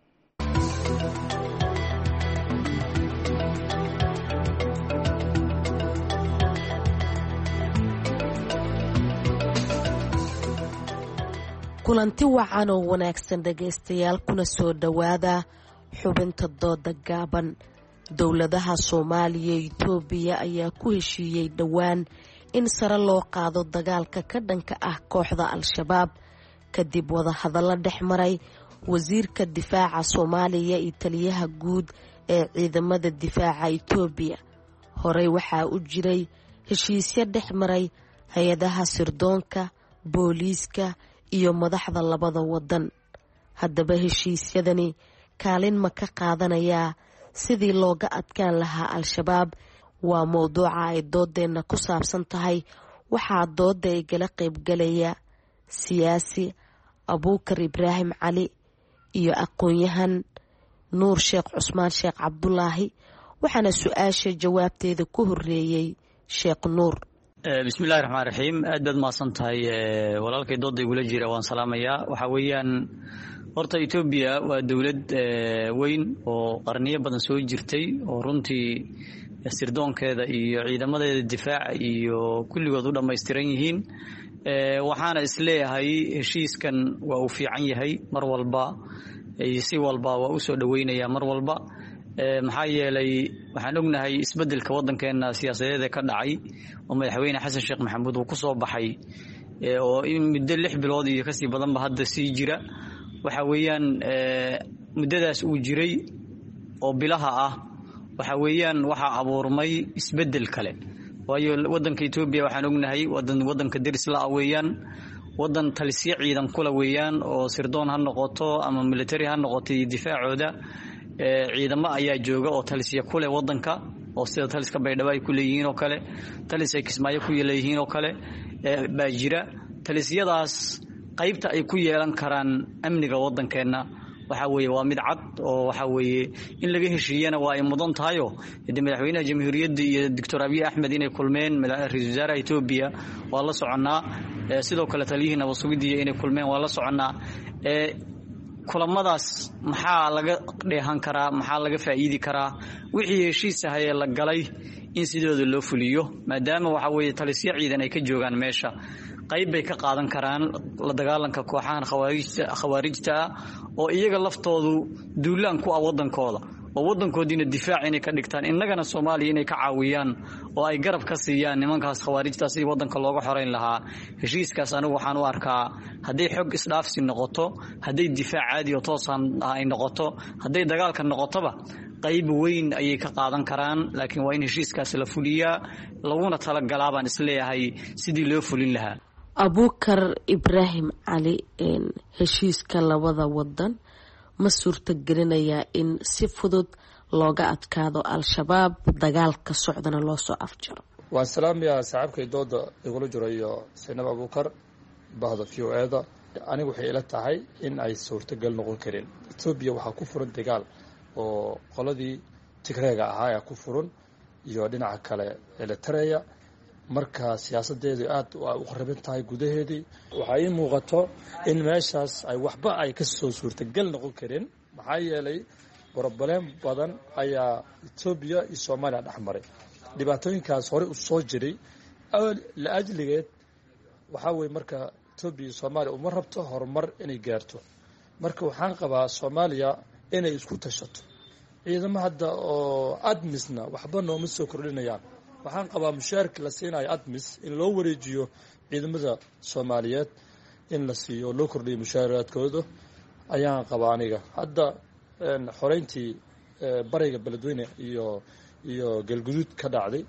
kulanti wacan oo wanaagsan dhagaystayaal kuna soo dhawaada xubinta dooda gaaban. dowladaha Soomaaliya iyo Itoobiya ayaa ku heshiiyey dhowaan in sare loo qaado dagaalka ka dhanka ah kooxda Al-Shabaab kadib wada hadallo dhex maray wasiirka difaaca Soomaaliya iyo taliyaha guud ee ciidamada difaaca Itoobiya. horey waxaa u jiray heshiisyo dhex maray hay'adaha sirdoonka, booliiska iyo madaxda labada wadan. haddaba heshiisyadani kaalin ma ka qaadanayaa sidii looga adkaan lahaa Al-Shabaab? waa mowduuca ay doodeena ku saabsan tahay. waxaa dooda igala qaybgalaya siyaasi Abuukar Ibraahim Cali iyo aqoon-yahan Nuur Sheekh Cusmaan Sheekh Cabdulaahi. waxaana su-aasha jawaabteeda ku horeeyay Sheekh Nuur. bismillahi raxmaan raxiim. aad baad mahadsan tahay walaalkay dooda igula jira waan salaamayaa. waxa weeyaan horta Itoobiya waa dowlad weyn oo qarniyo badan soo jirtay oo runtii sirdoonkeeda iyo ciidamadeeda difaaca iyo kulligood u dhammaystiran yihiin. waxaana isleeyahay heshiiskan waa uu fiican yahay mar walba si walba waa u soo dhaweynayaa mar walba. maxaa yeelay waxaan ognahay isbedelka wadankeena siyaasadeed ee ka dhacay oo madaxweyne xasan sheekh maxamuud uu ku soo baxay oo in muddo lix bilood iyo kasii badanba hadda sii jira. waxa weeyaan muddadaas uu jiray oo bilaha ah waxa weeyaan waxaa abuurmay isbedel kale. waayo wadanka Itoobiya waxaan ognahay wadan wadanka deris la weeyaan, wadan talisyo ciidan kula weeyaan oo sirdoon ha noqoto ama military ha noqoto difaacooda. ciidamo ayaa jooga oo talisyo kule wadanka oo sida taliska Baydhabo ay ku leeyihiin oo kale, talis ay Kismaayo ku leeyihiin oo kale baa jira. talisyadaas qaybta ay ku yeelan karaan amniga wadankeena waxa weeye waa mid cad oo waxa weeye in laga heshiiyana waa ay mudan tahay oo madaxweynaha jamhuuriyadda iyo Doctor Abiy Ahmed inay kulmeen ra'iisul wasaaraha Itoobiya waa la soconaa. sidoo kale taliyihina wasugidii inay kulmeen waa la soconaa. ee kulamadaas maxaa laga dheehan karaa, maxaa laga faa'iidi karaa? wixii heshiis ah ee la galay in sidooda loo fuliyo maadaama waxa weeye talisyo ciidan ay ka joogaan meesha. qayb bay ka qaadan karaan la dagaalanka kooxahan khawaarijta khawaarijta oo iyaga laftoodu duulaan ku ah wadankooda oo wadankoodina difaac inay ka dhigtaan, innagana Soomaaliya inay ka caawiyaan oo ay garab ka siiyaan nimankaas khawaarijta si wadanka looga xoreyn lahaa. heshiiskaas anigu waxaan u arkaa haday xog isdhaafsi noqoto, haday difaac caadi oo toosan ay noqoto, haday dagaalka noqotoba qayb weyn ayay ka qaadan karaan. laakiin waa in heshiiskaas la fuliyaa laguna tala galaabaan isleeyahay sidii loo fulin lahaa. Abuukar Ibraahim Cali, heshiiska labada wadan ma suurta gelinayaa in si fudud looga adkaado Al-Shabaab dagaalka socdana loo soo afjaro? waan salaamayaa saaxiibkay dooda igula jiro iyo Zainab Abukar. bahda v o eda aniga waxay ila tahay in ay suurtagal noqon karin. etoobiya waxaa ku furan dagaal oo qoladii tigreega ahaa ayaa ku furan iyo dhinaca kale elitareya, marka siyaasadeedu aad u khariban tahay gudaheedii. waxaa ii muuqato in meeshaas ay waxba ay ka soo suurtagal noqon karin, maxaa yeelay broblem badan ayaa etoobiya iyo soomaaliya dhex maray. dhibaatooyinkaas horey u soo jiray la ajligeed waxaa weye marka etoobiya iyo soomaaliya uma rabto horumar inay gaarto. marka waxaan qabaa soomaaliya inay isku tashato. ciidamo hadda oo admisna waxba nooma soo kordhinayaan. waxaan qabaa mushaarka la siinayo admis in loo wareejiyo ciidamada soomaaliyeed, in la siiyo loo kordhiyo mushaaraadkooda ayaan qabaa aniga. hadda xoreyntii bariga beledweyne iyo iyo galguduud ka dhacday,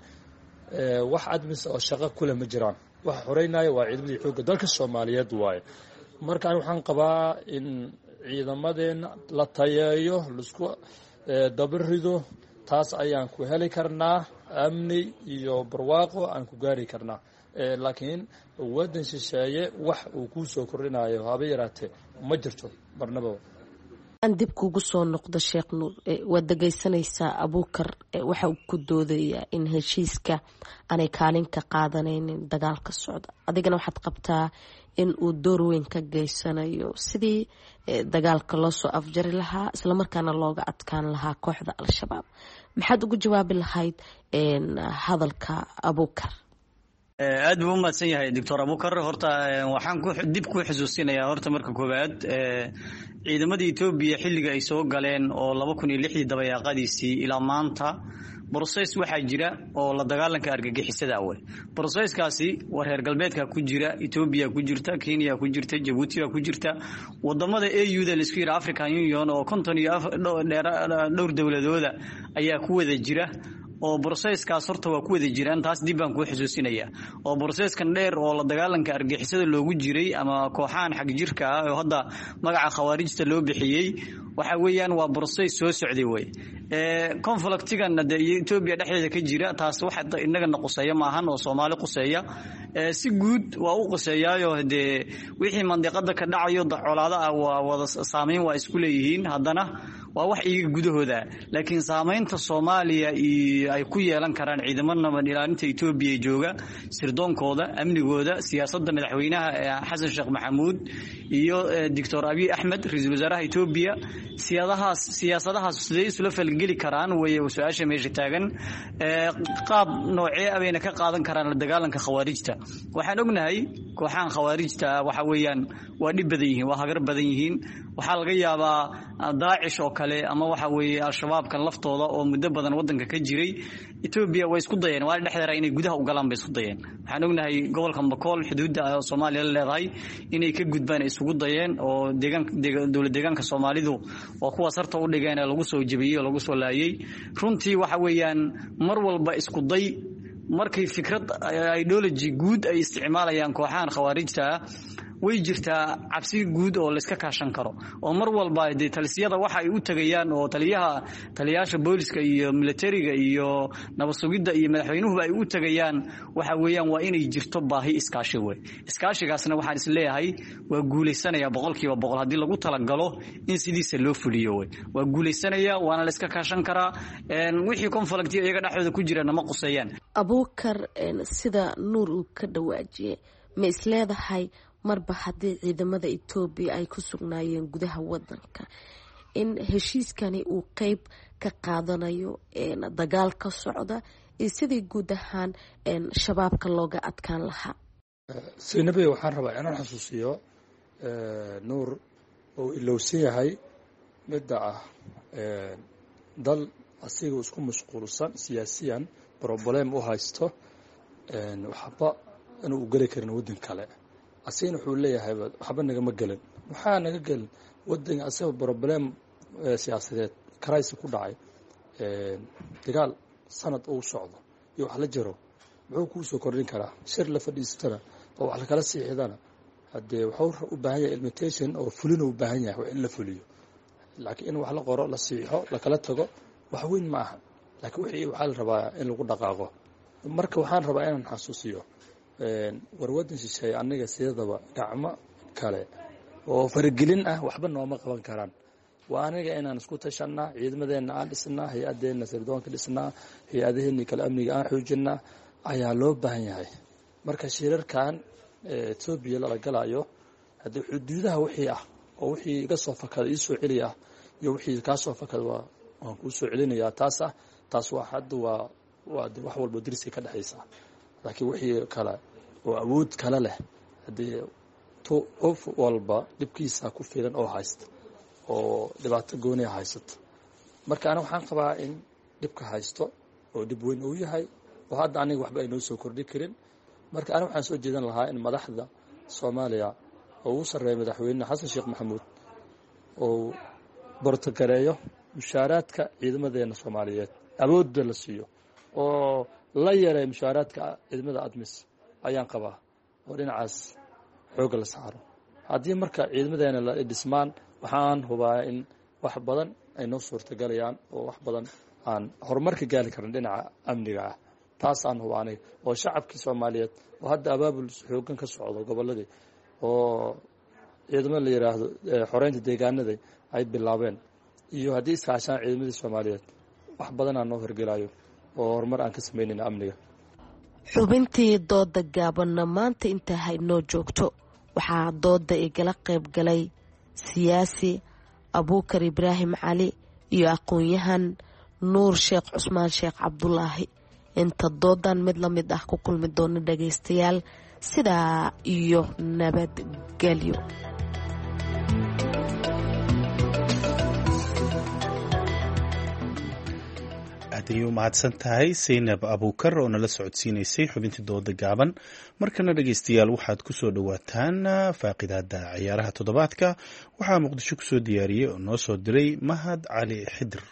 wax admis oo shaqo kule ma jiraan. waxa xoreynaya waa ciidamadii xoogga dalka soomaaliyeed waaye. marka ani waxaan qabaa in ciidamadeena la tayeeyo, laisku dabarido, taas ayaan ku heli karnaa amni iyo barwaaqo aan ku gaari karnaa. laakiin wadan shisheeye wax uu kuu soo kordhinayo haba yaraatee ma jirto marnaba. aan dib kugu soo noqdo sheekh nuur, waad dhegaysanaysaa abuukar waxa uu ku doodayaa in heshiiska aanay kaalin ka qaadanaynin dagaalka socda. adigana waxaad qabtaa in uu door weyn ka geysanayo sidii dagaalka loo soo afjari lahaa islamarkaana looga adkaan lahaa kooxda al-shabaab. maxaad ugu jawaabi lahayd hadalka abuukar? aad buu u mahadsan yahay doctor abukar. horta waxaan ku dib ku xusuusinayaa horta marka koowaad ciidamadii Ethiopia xilliga ay soo galeen oo laba kun iyo lix dabayaaqadiisii ilaa maanta process waxaa jira oo la dagaalanka argagixisada awal. processkaasi war heer galbeedka ku jira, Ethiopia ku jirta, Kenya ku jirta, Djibouti ku jirta, wadamada A U da la isku yiraahdo African Union oo konton iyo dhowr dawladooda ayaa ku wada jira oo processkaas horta waa ku wada jiraan. taas dib baan ku xusuusinaya oo processkan dheer oo la dagaalanka argagixisada loogu jiray ama kooxahan xaq jirka ah oo hadda magaca khawaarijta loo bixiyay waxa weeyaan waa process soo socday way. ee conflictigan da Ethiopia dhexdeeda ka jira taas waxa inaga naqusaya ma ahan oo Soomaali quseeya. ee si guud waa u quseeyayo hade wixii mandiqada ka dhacayo colaada ah waa wada saameyn waa isku leeyihiin, haddana waa wax iyaga gudahooda. laakiin saameynta Soomaaliya ay ku yeelan karaan ciidamada nabad ilaalinta Ethiopia jooga, sirdoonkooda, amnigooda, siyaasadda madaxweynaha Xasan Sheekh Maxamuud iyo Doctor Abiy Ahmed ra'iisul wasaaraha Ethiopia, siyaasadahaas siyaasadahaas sidee isla falgeli karaan way su'aasha meesha taagan. qaab noocee ah bayna ka qaadan karaan la dagaalanka khawaarijta. waxaan ognahay kooxahan khawaarijta waxa weeyaan waa dhib badan yihiin, waa hagar badan yihiin. waxaa laga yaabaa Daacish oo kale ama waxa weeye al-shabaab kan laftooda oo muddo badan wadanka ka jiray Ethiopia way isku dayeen waa dhexdeeda inay gudaha u galaan bay isku dayeen. waxaan ognahay gobolka Bakool xuduudda Soomaaliya leedahay inay ka gudbaan isugu dayeen oo deegaan dawlad deegaanka Soomaalidu oo kuwa sarta u dhigeen ee lagu soo jabiyay oo lagu soo laayay. runtii waxa weeyaan mar walba isku day markay fikrad ideology guud ay isticmaalayaan kooxahan khawaarijta way jirtaa cabsi guud oo la iska kaashan karo oo mar walba ay talisiyada waxa ay u tagayaan oo taliyaha taliyaasha booliska iyo militariga iyo nabad sugidda iyo madaxweynuhu ay u tagayaan waxa weeyaan waa inay jirto baahi iskaashi way. iskaashigaasna waxaan is leeyahay waa guuleysanaya boqolkiiba boqol haddii lagu talagalo in sidiisa loo fuliyo way. waa guuleysanaya waana la iska kaashan karaa een wixii conflict iyaga dhaxdooda ku jira nama quseeyaan. Abuukar sida Nuur uu ka dhawaajiyay ma is leedahay marba haddii ciidamada Ethiopia ay ku sugnaayeen gudaha wadanka in heshiiskani uu qayb ka qaadanayo een dagaalka socda iyo sidii guud ahaan een shabaabka looga adkaan lahaa? Sinabe waxaan rabaa inaan xasuusiyo ee Nuur oo ilowsan yahay midda ah ee dal asiga isku mashquulsan siyaasiyan problem u haysto een waxba inuu gali karin wadan kale. asina wuxuu leeyahay waxba naga ma galin waxa naga galin wadanka asaba problem siyaasadeed crisis ku dhacay ee dagaal sanad uu socdo iyo wax la jiro wuxuu ku soo kordhin karaa shir la fadhiistana oo wax la kala siixidana hadee wuxuu u baahan yahay limitation oo fulin u baahan yahay in la fuliyo. laakiin in wax la qoro la siixo la kala tago wax weyn ma aha, laakiin wixii waxa la rabaa in lagu dhaqaaqo. marka waxaan rabaa inaan xasuusiyo war waddan shisheeye annaga sidadaba gacmo kale oo faragelin ah waxba nooma qaban karaan. waa aniga inaan isku tashanaa, ciidamadeenna aan dhisnaa, hay-adeenna sirdoonka dhisnaa, hay-adaheenii kale amniga aan xoojinaa ayaa loo baahan yahay. marka shirarkan Ethiopia lala galayo haddii xuduudaha wixii ah oo wixii iga soo fakada ii soo celiya iyo wixii ka soo fakada waa waan ku soo celinayaa taas ah taas waa hadda waa waa wax walba dirsi ka dhaxaysa. laakiin wixii kale oo awood kale leh haddii to of walba dibkiisa ku filan oo haysta oo dhibaato gooni haysta. marka ana waxaan qabaa in dibka haysto oo dib weyn uu yahay oo hadda aniga waxba ay noo soo kordhi karin. marka ana waxaan soo jeedan lahaa in madaxda Soomaaliya oo uu sareeyo madaxweyne Xasan Sheekh Maxamuud oo bortagareeyo mushaaraadka ciidamadeena Soomaaliyeed awoodda la siiyo oo la yareeyo mushaaraadka ciidamada admis ayaan qabaa oo dhinacaas xoog la saaro. haddii marka ciidamadeena la dhismaan waxaan hubaa in wax badan ay noo suurtagalayaan oo wax badan aan horumarka gaari karin dhinaca amniga ah. taas aan hubaanay oo shacabkii Soomaaliyeed oo hadda abaabul xoogan ka socdo goboladii oo ciidamada la yiraahdo xoreynta deegaanada ay bilaabeen iyo haddii iskaashaan ciidamadii Soomaaliyeed wax badan aan noo horgelayo oo horumar aan ka sameynayna amniga. xubintii dooda gaabanna maanta inta haynoo joogto waxaa dooda igala qayb galay siyaasi Abuukar Ibraahim Cali iyo aqoon-yahan Nuur Sheekh Cusmaan Sheekh Cabdulaahi. inta doodan mid la mid ah ku kulmi doona dhagaystayaal sidaa iyo nabadgelyo. aad ayay u mahadsan tahay Saynab Abuukar oo nala socodsiinaysay xubintii dooda gaaban. markana dhagaystayaal waxaad ku soo dhawaataan faaqidaada ciyaaraha toddobaadka. waxaa Muqdisho ku soo diyaariyey oo noo soo diray Mahad Cali Xidir.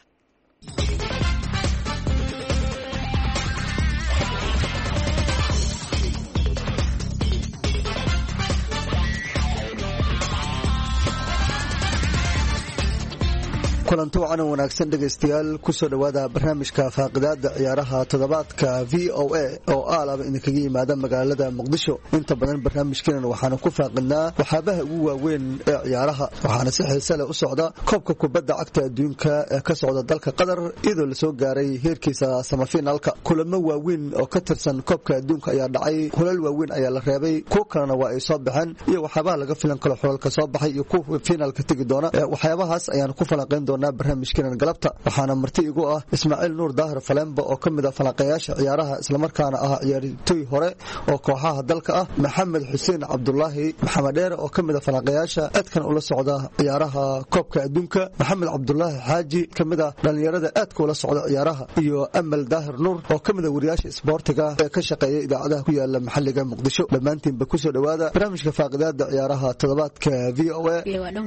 kulanti wacan wanaagsan dhegaystayaal kusoo dhawaada barnaamijka faaqidaada ciyaaraha toddobaadka V O A oo aalaba idinkaga yimaada magaalada Muqdisho. inta badan barnaamijkeena waxaanu ku faaqidnaa waxyaabaha ugu waaweyn ee ciyaaraha waxaana si xiiso leh u socda koobka kubadda cagta adduunka ee ka socda dalka Qatar iyadoo la soo gaaray heerkiisa semifinalka. kulamo waaweyn oo ka tirsan koobka adduunka ayaa dhacay, kulal waaweyn ayaa la reebay, kuwa kalena waa ay soo baxeen iyo waxyaabaha laga filan karo xulalka soo baxay iyo kuwa finalka tagi doona. waxyaabahaas ayaan ku falanqeyn doonaa barnaamijkeena galabta. waxaana marti igu ah Ismaaciil Nuur Daahir Falembo oo kamid ah falanqeeyaasha ciyaaraha isla markaana ah ciyaartoy hore oo kooxaha dalka ah, Maxamed Xuseen Cabdulaahi Maxamed Dheere oo kamid ah falanqeeyaasha aadkan ula socda ciyaaraha koobka adduunka, Maxamed Cabdulaahi Xaaji kamid ah dhalinyarada aadka ula socda ciyaaraha, iyo Amal Daahir Nuur oo kamid ah wariyaasha isboortiga ee ka shaqeeya idaacadaha ku yaala maxalliga Muqdisho. dhammaantiinba ku soo dhawaada barnaamijka faaqidaada ciyaaraha toddobaadka V O A.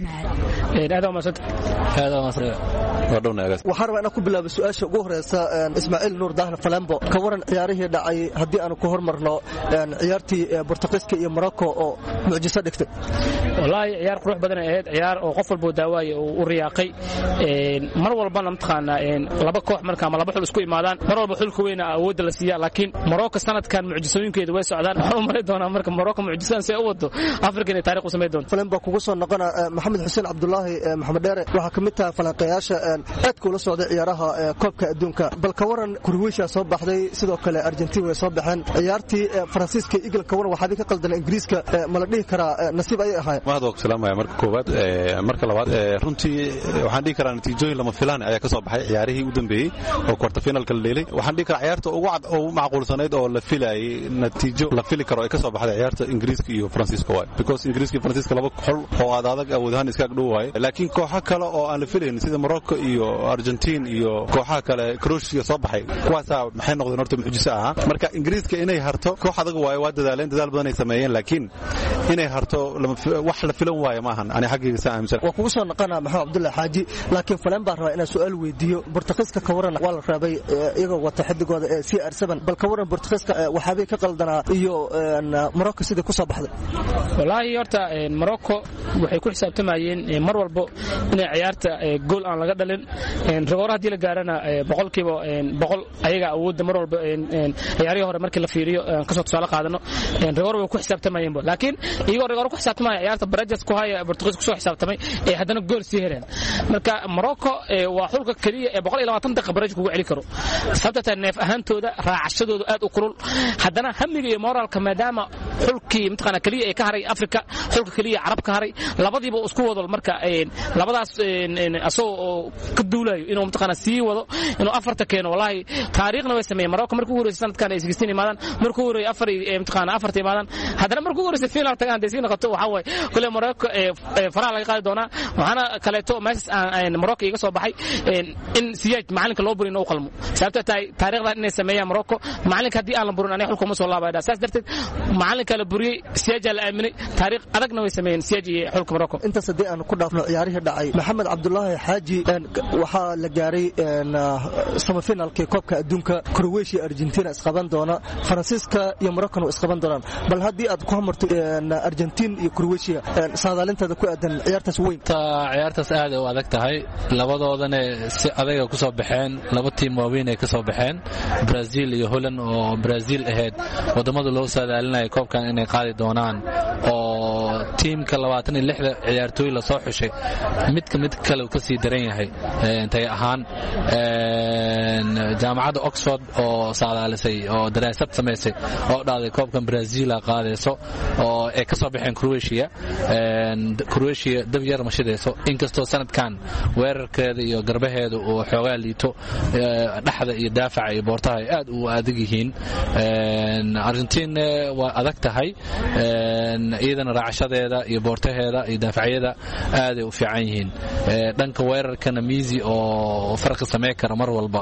waxaan rabaa inaan ku bilaabo su-aasha ugu horeysa Ismaaciil Nuur Daahir Falembo. ka waran ciyaarihii dhacay haddii aanu ku hormarno ciyaartii Portugiiska iyo Morocco oo mucjiso dhigtay? wallaahi ciyaar qurux badan ay ahayd, ciyaar oo qof walba daawaya uu u riyaaqay. mar walbana mataqaana laba koox marka ama laba xul isku imaadaan mar walba xulka weyn awood la siiyaa, laakiin Morocco sanadkan mucjisooyinkeedu way socdaan. waxaan u maray doonaa marka Morocco mucjisan say u wado Afrika inay taariikh u sameey doonto. Falembo kugu soo noqona Maxamed Xuseen Cabdulaahi Maxamed Dheere waxa kamid tahay falanqeeyaasha aadka ula socda ciyaaraha koobka adduunka. bal ka waran Croatia soo baxday, sidoo kale Argentina way soo baxeen. ciyaartii Faransiiska Eagle ka waran waxaa ka qaldan Ingiriiska ma la dhihi karaa nasiib ay ahayd? mahad oo salaamaya marka koobaad. marka labaad runtii waxaan dhihi karaa natiijooyin lama filaan ayaa ka soo baxay ciyaarihii u dambeeyay oo quarter finalka la dheelay. waxaan dhihi karaa ciyaarta ugu cad oo macquulsanayd oo la filayay natiijo la fili karo ay ka soo baxday ciyaarta Ingiriiska iyo Faransiiska waay, because Ingiriiska iyo Faransiiska laba xul oo aad adag awoodaan iska dhow waay, laakiin kooxo kale oo aan la filayn sida Morocco iyo Argentina iyo kooxaha kale Croatia soo baxay kuwaasa maxay noqdeen horta mucjiso ah. marka Ingiriiska inay harto koox adag waay, waa dadaaleen, dadaal badan ay sameeyeen, laakiin inay harto wax la filan waayo maahan. ani xaqiiqi saamsan waa kugu soo noqona Maxamed Cabdulaahi Xaaji, laakiin Falembo baa rabaa inaan su'aal weydiiyo. Portugiiska ka waran waa la reebay iyagoo wata xidigooda ee C R seven, bal ka waran Portugiiska waxaabay ka qaldanaa iyo Morocco sidii ku soo baxday? wallaahi horta Morocco waxay ku xisaabtamayeen mar walba inay ciyaarta gool aan laga dhalin daalin rigoor haddii la gaarana boqolkiiba boqol ayaga awoodda mar walba ciyaarihii hore markii la fiiriyo kasoo tusaale qaadano rigoor way ku xisaabtamayeen laakiin iyagoo rigoor ku xisaabtamaya ciyaarta Barajas ku haya Portugal ku soo xisaabtamay ee haddana gool sii heleen marka Morocco waa xulka kaliya ee boqol iyo labaatan daqiiqo Baraj kugu celi karo sababta neef ahaantooda raacashadooda aad u kulul haddana hamiga iyo moraalka maadaama xulkii imtixaana kaliya ee ka haray Afrika xulka kaliya Carab ka haray labadiiba isku wado marka labadaas asoo ka duulayo inuu imtixaana sii wado inuu afarta keeno wallahi taariikhna way sameeyeen Morocco markuu horeeyay sanadkan ay sagaashan imaadaan markuu horeeyay afar imtixaana afarta imaadaan haddana markuu horeeyay final tagaan deesina qabto waxa way kule Morocco faraha laga qaadi doona waxana kaleeto meesha aan Morocco iga soo baxay in siyaaj macalinka loo burin oo qalmo sababta tahay taariikhda inay sameeyaan Morocco macalinka hadii aan la burin anay xulka ma soo laabayda saas darteed macalinka la buriyay siyaaj la aaminay taariikh adagna way sameeyeen siyaaj iyo xulka Morocco inta sadii aan ku dhaafno ciyaarihii dhacay Maxamed Cabdullaahi Xaaji waxa la gaaray semifinalkii koobka adduunka Croatia Argentina isqaban doona Faransiiska iyo Morocco isqaban doonaan bal hadii aad ku hamarto Argentina iyo Croatia saadaalintada ku aadan ciyaartaas weyn ciyaartaas aad u adag tahay labadoodana si adag ku soo baxeen laba tiim waaweyn ay ka soo baxeen Brazil iyo Holland oo Brazil ahead wadamada loo saadaalinay koobkan inay qaadi doonaan oo tiimka labaatan iyo lix ciyaartooy la soo xushay mid ka mid kale ka sii daran yahay intay ahaan jaamacadda Oxford oo saadaalisay oo daraasad sameysay oo dhaaday koobkan Brazil qaadayso oo ay ka soo baxeen Croatia Croatia dab yar mashidayso inkastoo sanadkan weerarkeeda iyo garbaheeda oo xoogaa liito dhaxda iyo daafaca iyo boortaha aad u adag yihiin Argentina waa adag tahay iyadana raacashadeeda iyo boortaheeda iyo daafacyada aad ay u fiican yihiin dhanka weerarkana Messi oo farqi sameey kara mar walba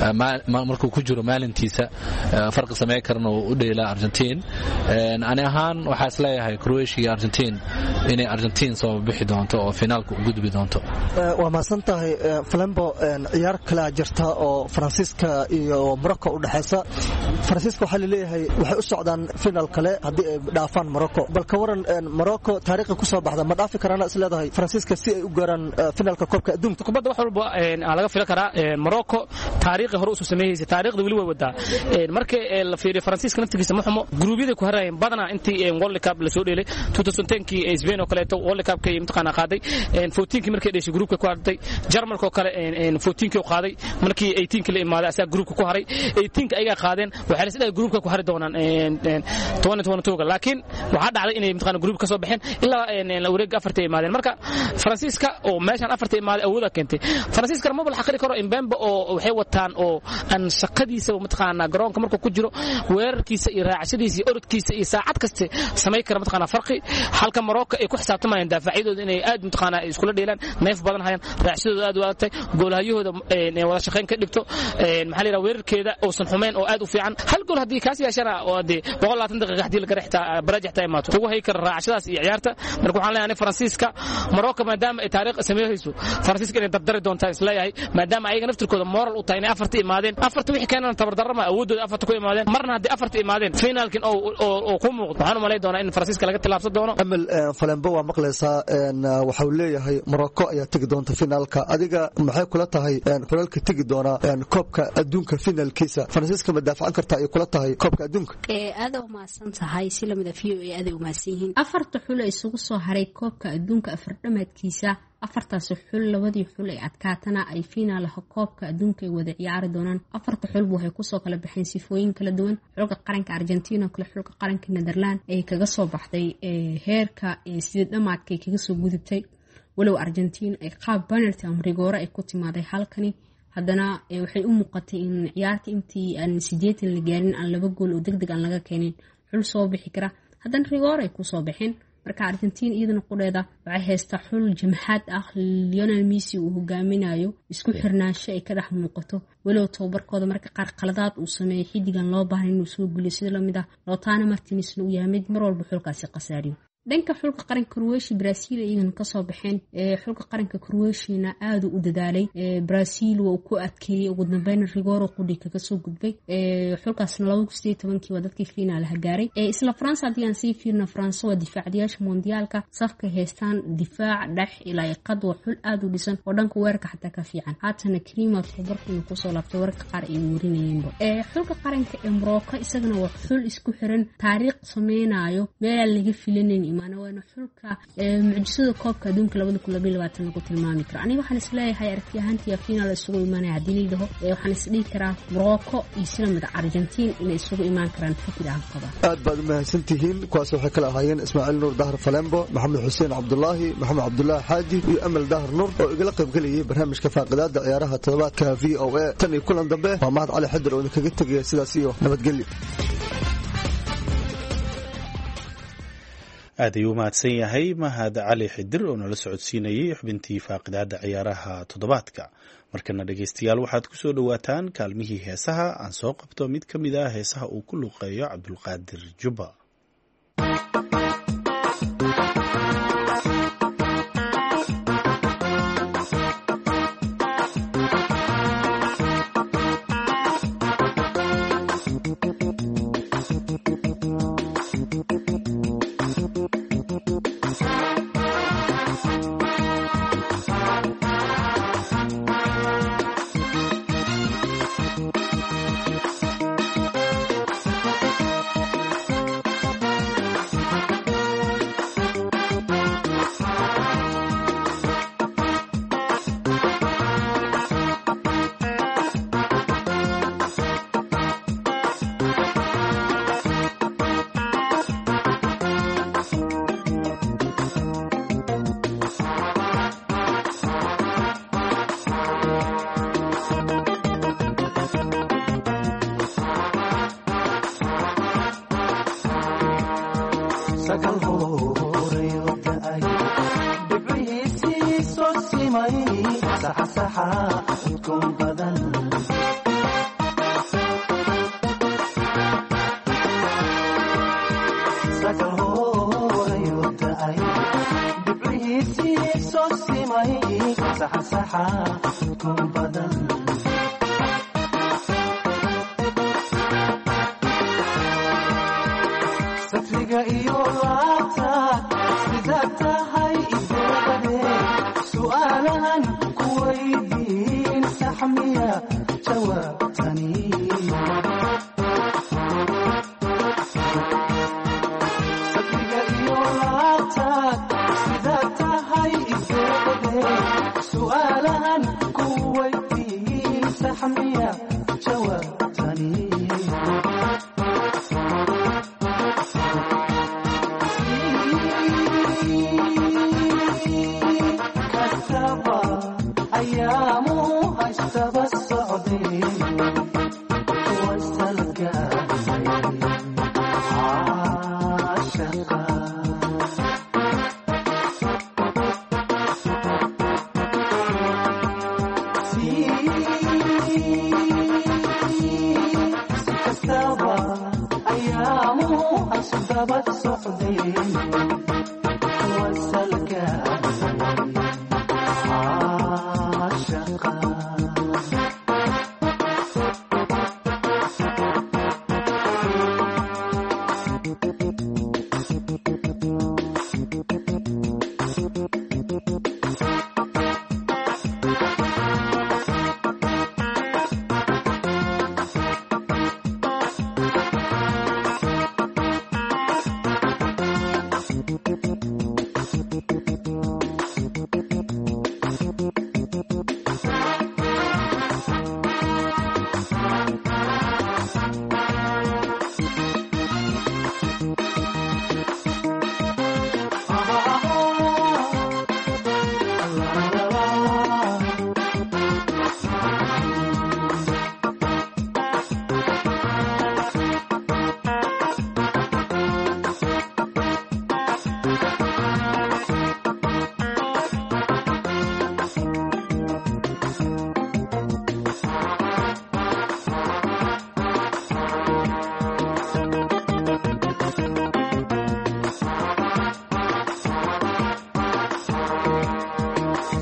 markuu ku jiro maalintiisa farqi sameey karna u dheela Argentina ani ahaan waxa isleeyahay Croatia iyo Argentina inay Argentina soo bixi doonto oo finaalka u gudbi doonto waa maasan tahay Flambo ciyaar kala jirta oo Faransiiska iyo Morocco u dhaxaysa Faransiiska waxa la leeyahay waxay u socdaan finaal kale hadii ay dhaafaan Morocco bal ka waran Morocco taariikh ku soo baxda ma dhaafi karana isleedahay Faransiiska si ay u gaaraan finaalka koobka adduunka kubadda wax walba aan laga filan karaa Morocco taariikh hore u soo sameeyay taariikhda wali way wadaa markii la fiiriyo Faransiiska naftigiisa ma xumo gruubyada ku harayeen badana intii World Cup la soo dheelay twenty ten-kii Spain oo kale World Cup ka imtixaan qaaday fourteen-kii markii dhashay groupka ku hartay Jarmalka oo kale fourteen-kii qaaday markii eighteen-kii la imaaday asaga groupka ku haray eighteen-ka ayaga qaadeen waxa la sidoo groupka ku hari doonaan twenty twenty-two laakiin waxa dhacday inay imtixaan groupka soo baxeen ilaa la wareeg afarta imaadeen marka Faransiiska oo meeshan afarta imaad awooda keentay Faransiiska ma bal xaqri karo Mbembe oo waxay wataan oo aan shaqadiisa oo mataqaana garoonka markuu ku jiro weerarkiisa iyo raacashadiisa orodkiisa iyo saacad kasta sameey kara mataqaana farqi halka Morocco ay ku xisaabtamayaan daafacyadooda inay aad mataqaana isku la dheelaan neef badan hayaan raacashadooda aad u aadtay goolahayahooda ee wada shaqeyn ka dhigto maxaa la yiraahdaa weerarkeeda oo san xumeyn oo aad u fiican hal gool hadii kaas yeeshana oo de boqol iyo labaatan daqiiqo hadii la garixta Barajas ta imaato ugu hay kara raacashadaas iyo ciyaarta marka waxaan leeyahay Faransiiska Morocco maadaama ay taariikh sameeyayso Faransiiska inay dardari doontaa isleeyahay maadaama ayaga naftirkooda moral u tahay inay afarta imaadeen afarta wixii keenana tabardarrama awoodooda afarta ku imaadeen marna hadii afarta imaadeen finaalkin oo oo ku muuqdo waxaan u maleeyaa doonaa in Faransiiska laga tilaabsan doono amal Flambo waa maqlaysaa waxa uu leeyahay Morocco ayaa tagi doonta finaalka adiga maxay kula tahay xulalka tagi doona koobka adduunka finaalkiisa Faransiiska ma daafacan kartaa ay kula tahay koobka adduunka ee aad u maasan tahay si lamida fiyo ee aad u maasan yihiin afarta xul ay isugu soo haray koobka adduunka afar dhamaadkiisa afartaas xul labadii xul ay adkaatana ay finaalaha koobka adduunka ay wada ciyaari doonaan afarta xul waxay ku soo kala baxeen sifooyin kala duwan xulka qaranka Argentina kale xulka qaranka Netherlands ay kaga soo baxday heerka sidii dhamaadkay kaga soo gudubtay walow Argentina ay qaab penalty ama rigoore ay ku timaaday halkani haddana waxay u muuqatay in ciyaarta intii aan sideetan la gaarin aan laba gool oo degdeg aan laga keenin xul soo bixi kara haddana rigoore ay ku soo baxeen marka Argentina iyadana qudeeda waxay haystaa xul jamhad ah Lionel Messi uu hogaaminayo isku xirnaansho ay ka dhex muuqato walow tababarkooda marka qaar qaladaad uu sameeyay xidigan loo baahan inuu soo guliyo sida lamid ah Lautaro Martinez uu yahay mid mar walba xulkaasi qasaariyo dhanka xulka qaranka Croatia Brazil iyagana kasoo baxeen xulka qaranka Croatia aad u dadaalay Brazil oo ku adkeeyay ugu dambeyn Rigoro qudi kaga soo gudbay xulkaasna laba kun iyo siddeed iyo tobankii waa dadkii finaalaha gaaray isla France hadii aan sii fiirno France waa difaacyaasha mondiaalka safka heestaan difaac dhex ilaa qad waa xul aad u dhisan oo dhanka weerarka xataa ka fiican haatana Krima tabarkuna ku soo laabtay weerarka qaar ay warinayeenba ee xulka qaranka ee Morocco isagana waa xul isku xiran taariikh sameeynaayo meel laga filanin imaana waana xulka mucjisada koobka adduunka laba kun iyo labaatan lagu tilmaami karo aniga waxaan isleeyahay aragtiyahantii finaal isugu imaanay hadii la dhaho waxaan isdhihi karaa Morocco iyo sida mid Argentina inay isugu imaan karaan fikir aan qaba aad baad mahadsantihiin kuwaas waxay kala ahaayeen Ismaaciil Nuur Dahar Falembo Maxamed Xuseen Cabdullaahi Maxamed Cabdullaahi Xaaji iyo Amal Dahar Nuur oo igala qayb galay barnaamijka faaqidaada ciyaaraha toddobaadka V O A tan iyo kulan dambe waa mahad cali xadir oo kaga tagay sidaas iyo nabadgelyo aad ayuu mahadsan yahay mahad cali xidir oo nala socodsiinayay xubintii faaqidaada ciyaaraha toddobaadka markana dhegeystayaal waxaad ku soo dhawaataan kaalmihii heesaha aan soo qabto mid ka mid ah heesaha uu ku luqeeyo Cabdulqaadir Jubba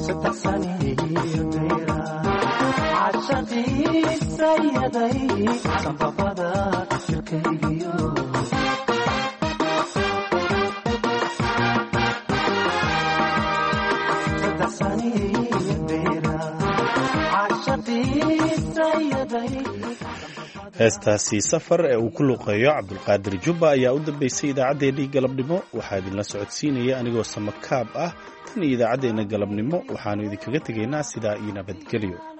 heestaasi safar ee uu ku luqeeyo cabdulqaadir jubba ayaa u dambeysay idaacaddeenii galabnimo waxaa idinla socodsiinaya anigoo samakaab ah tan iyo idaacaddeenna galabnimo waxaannu idinkaga tegaynaa sidaa iyo nabadgelyo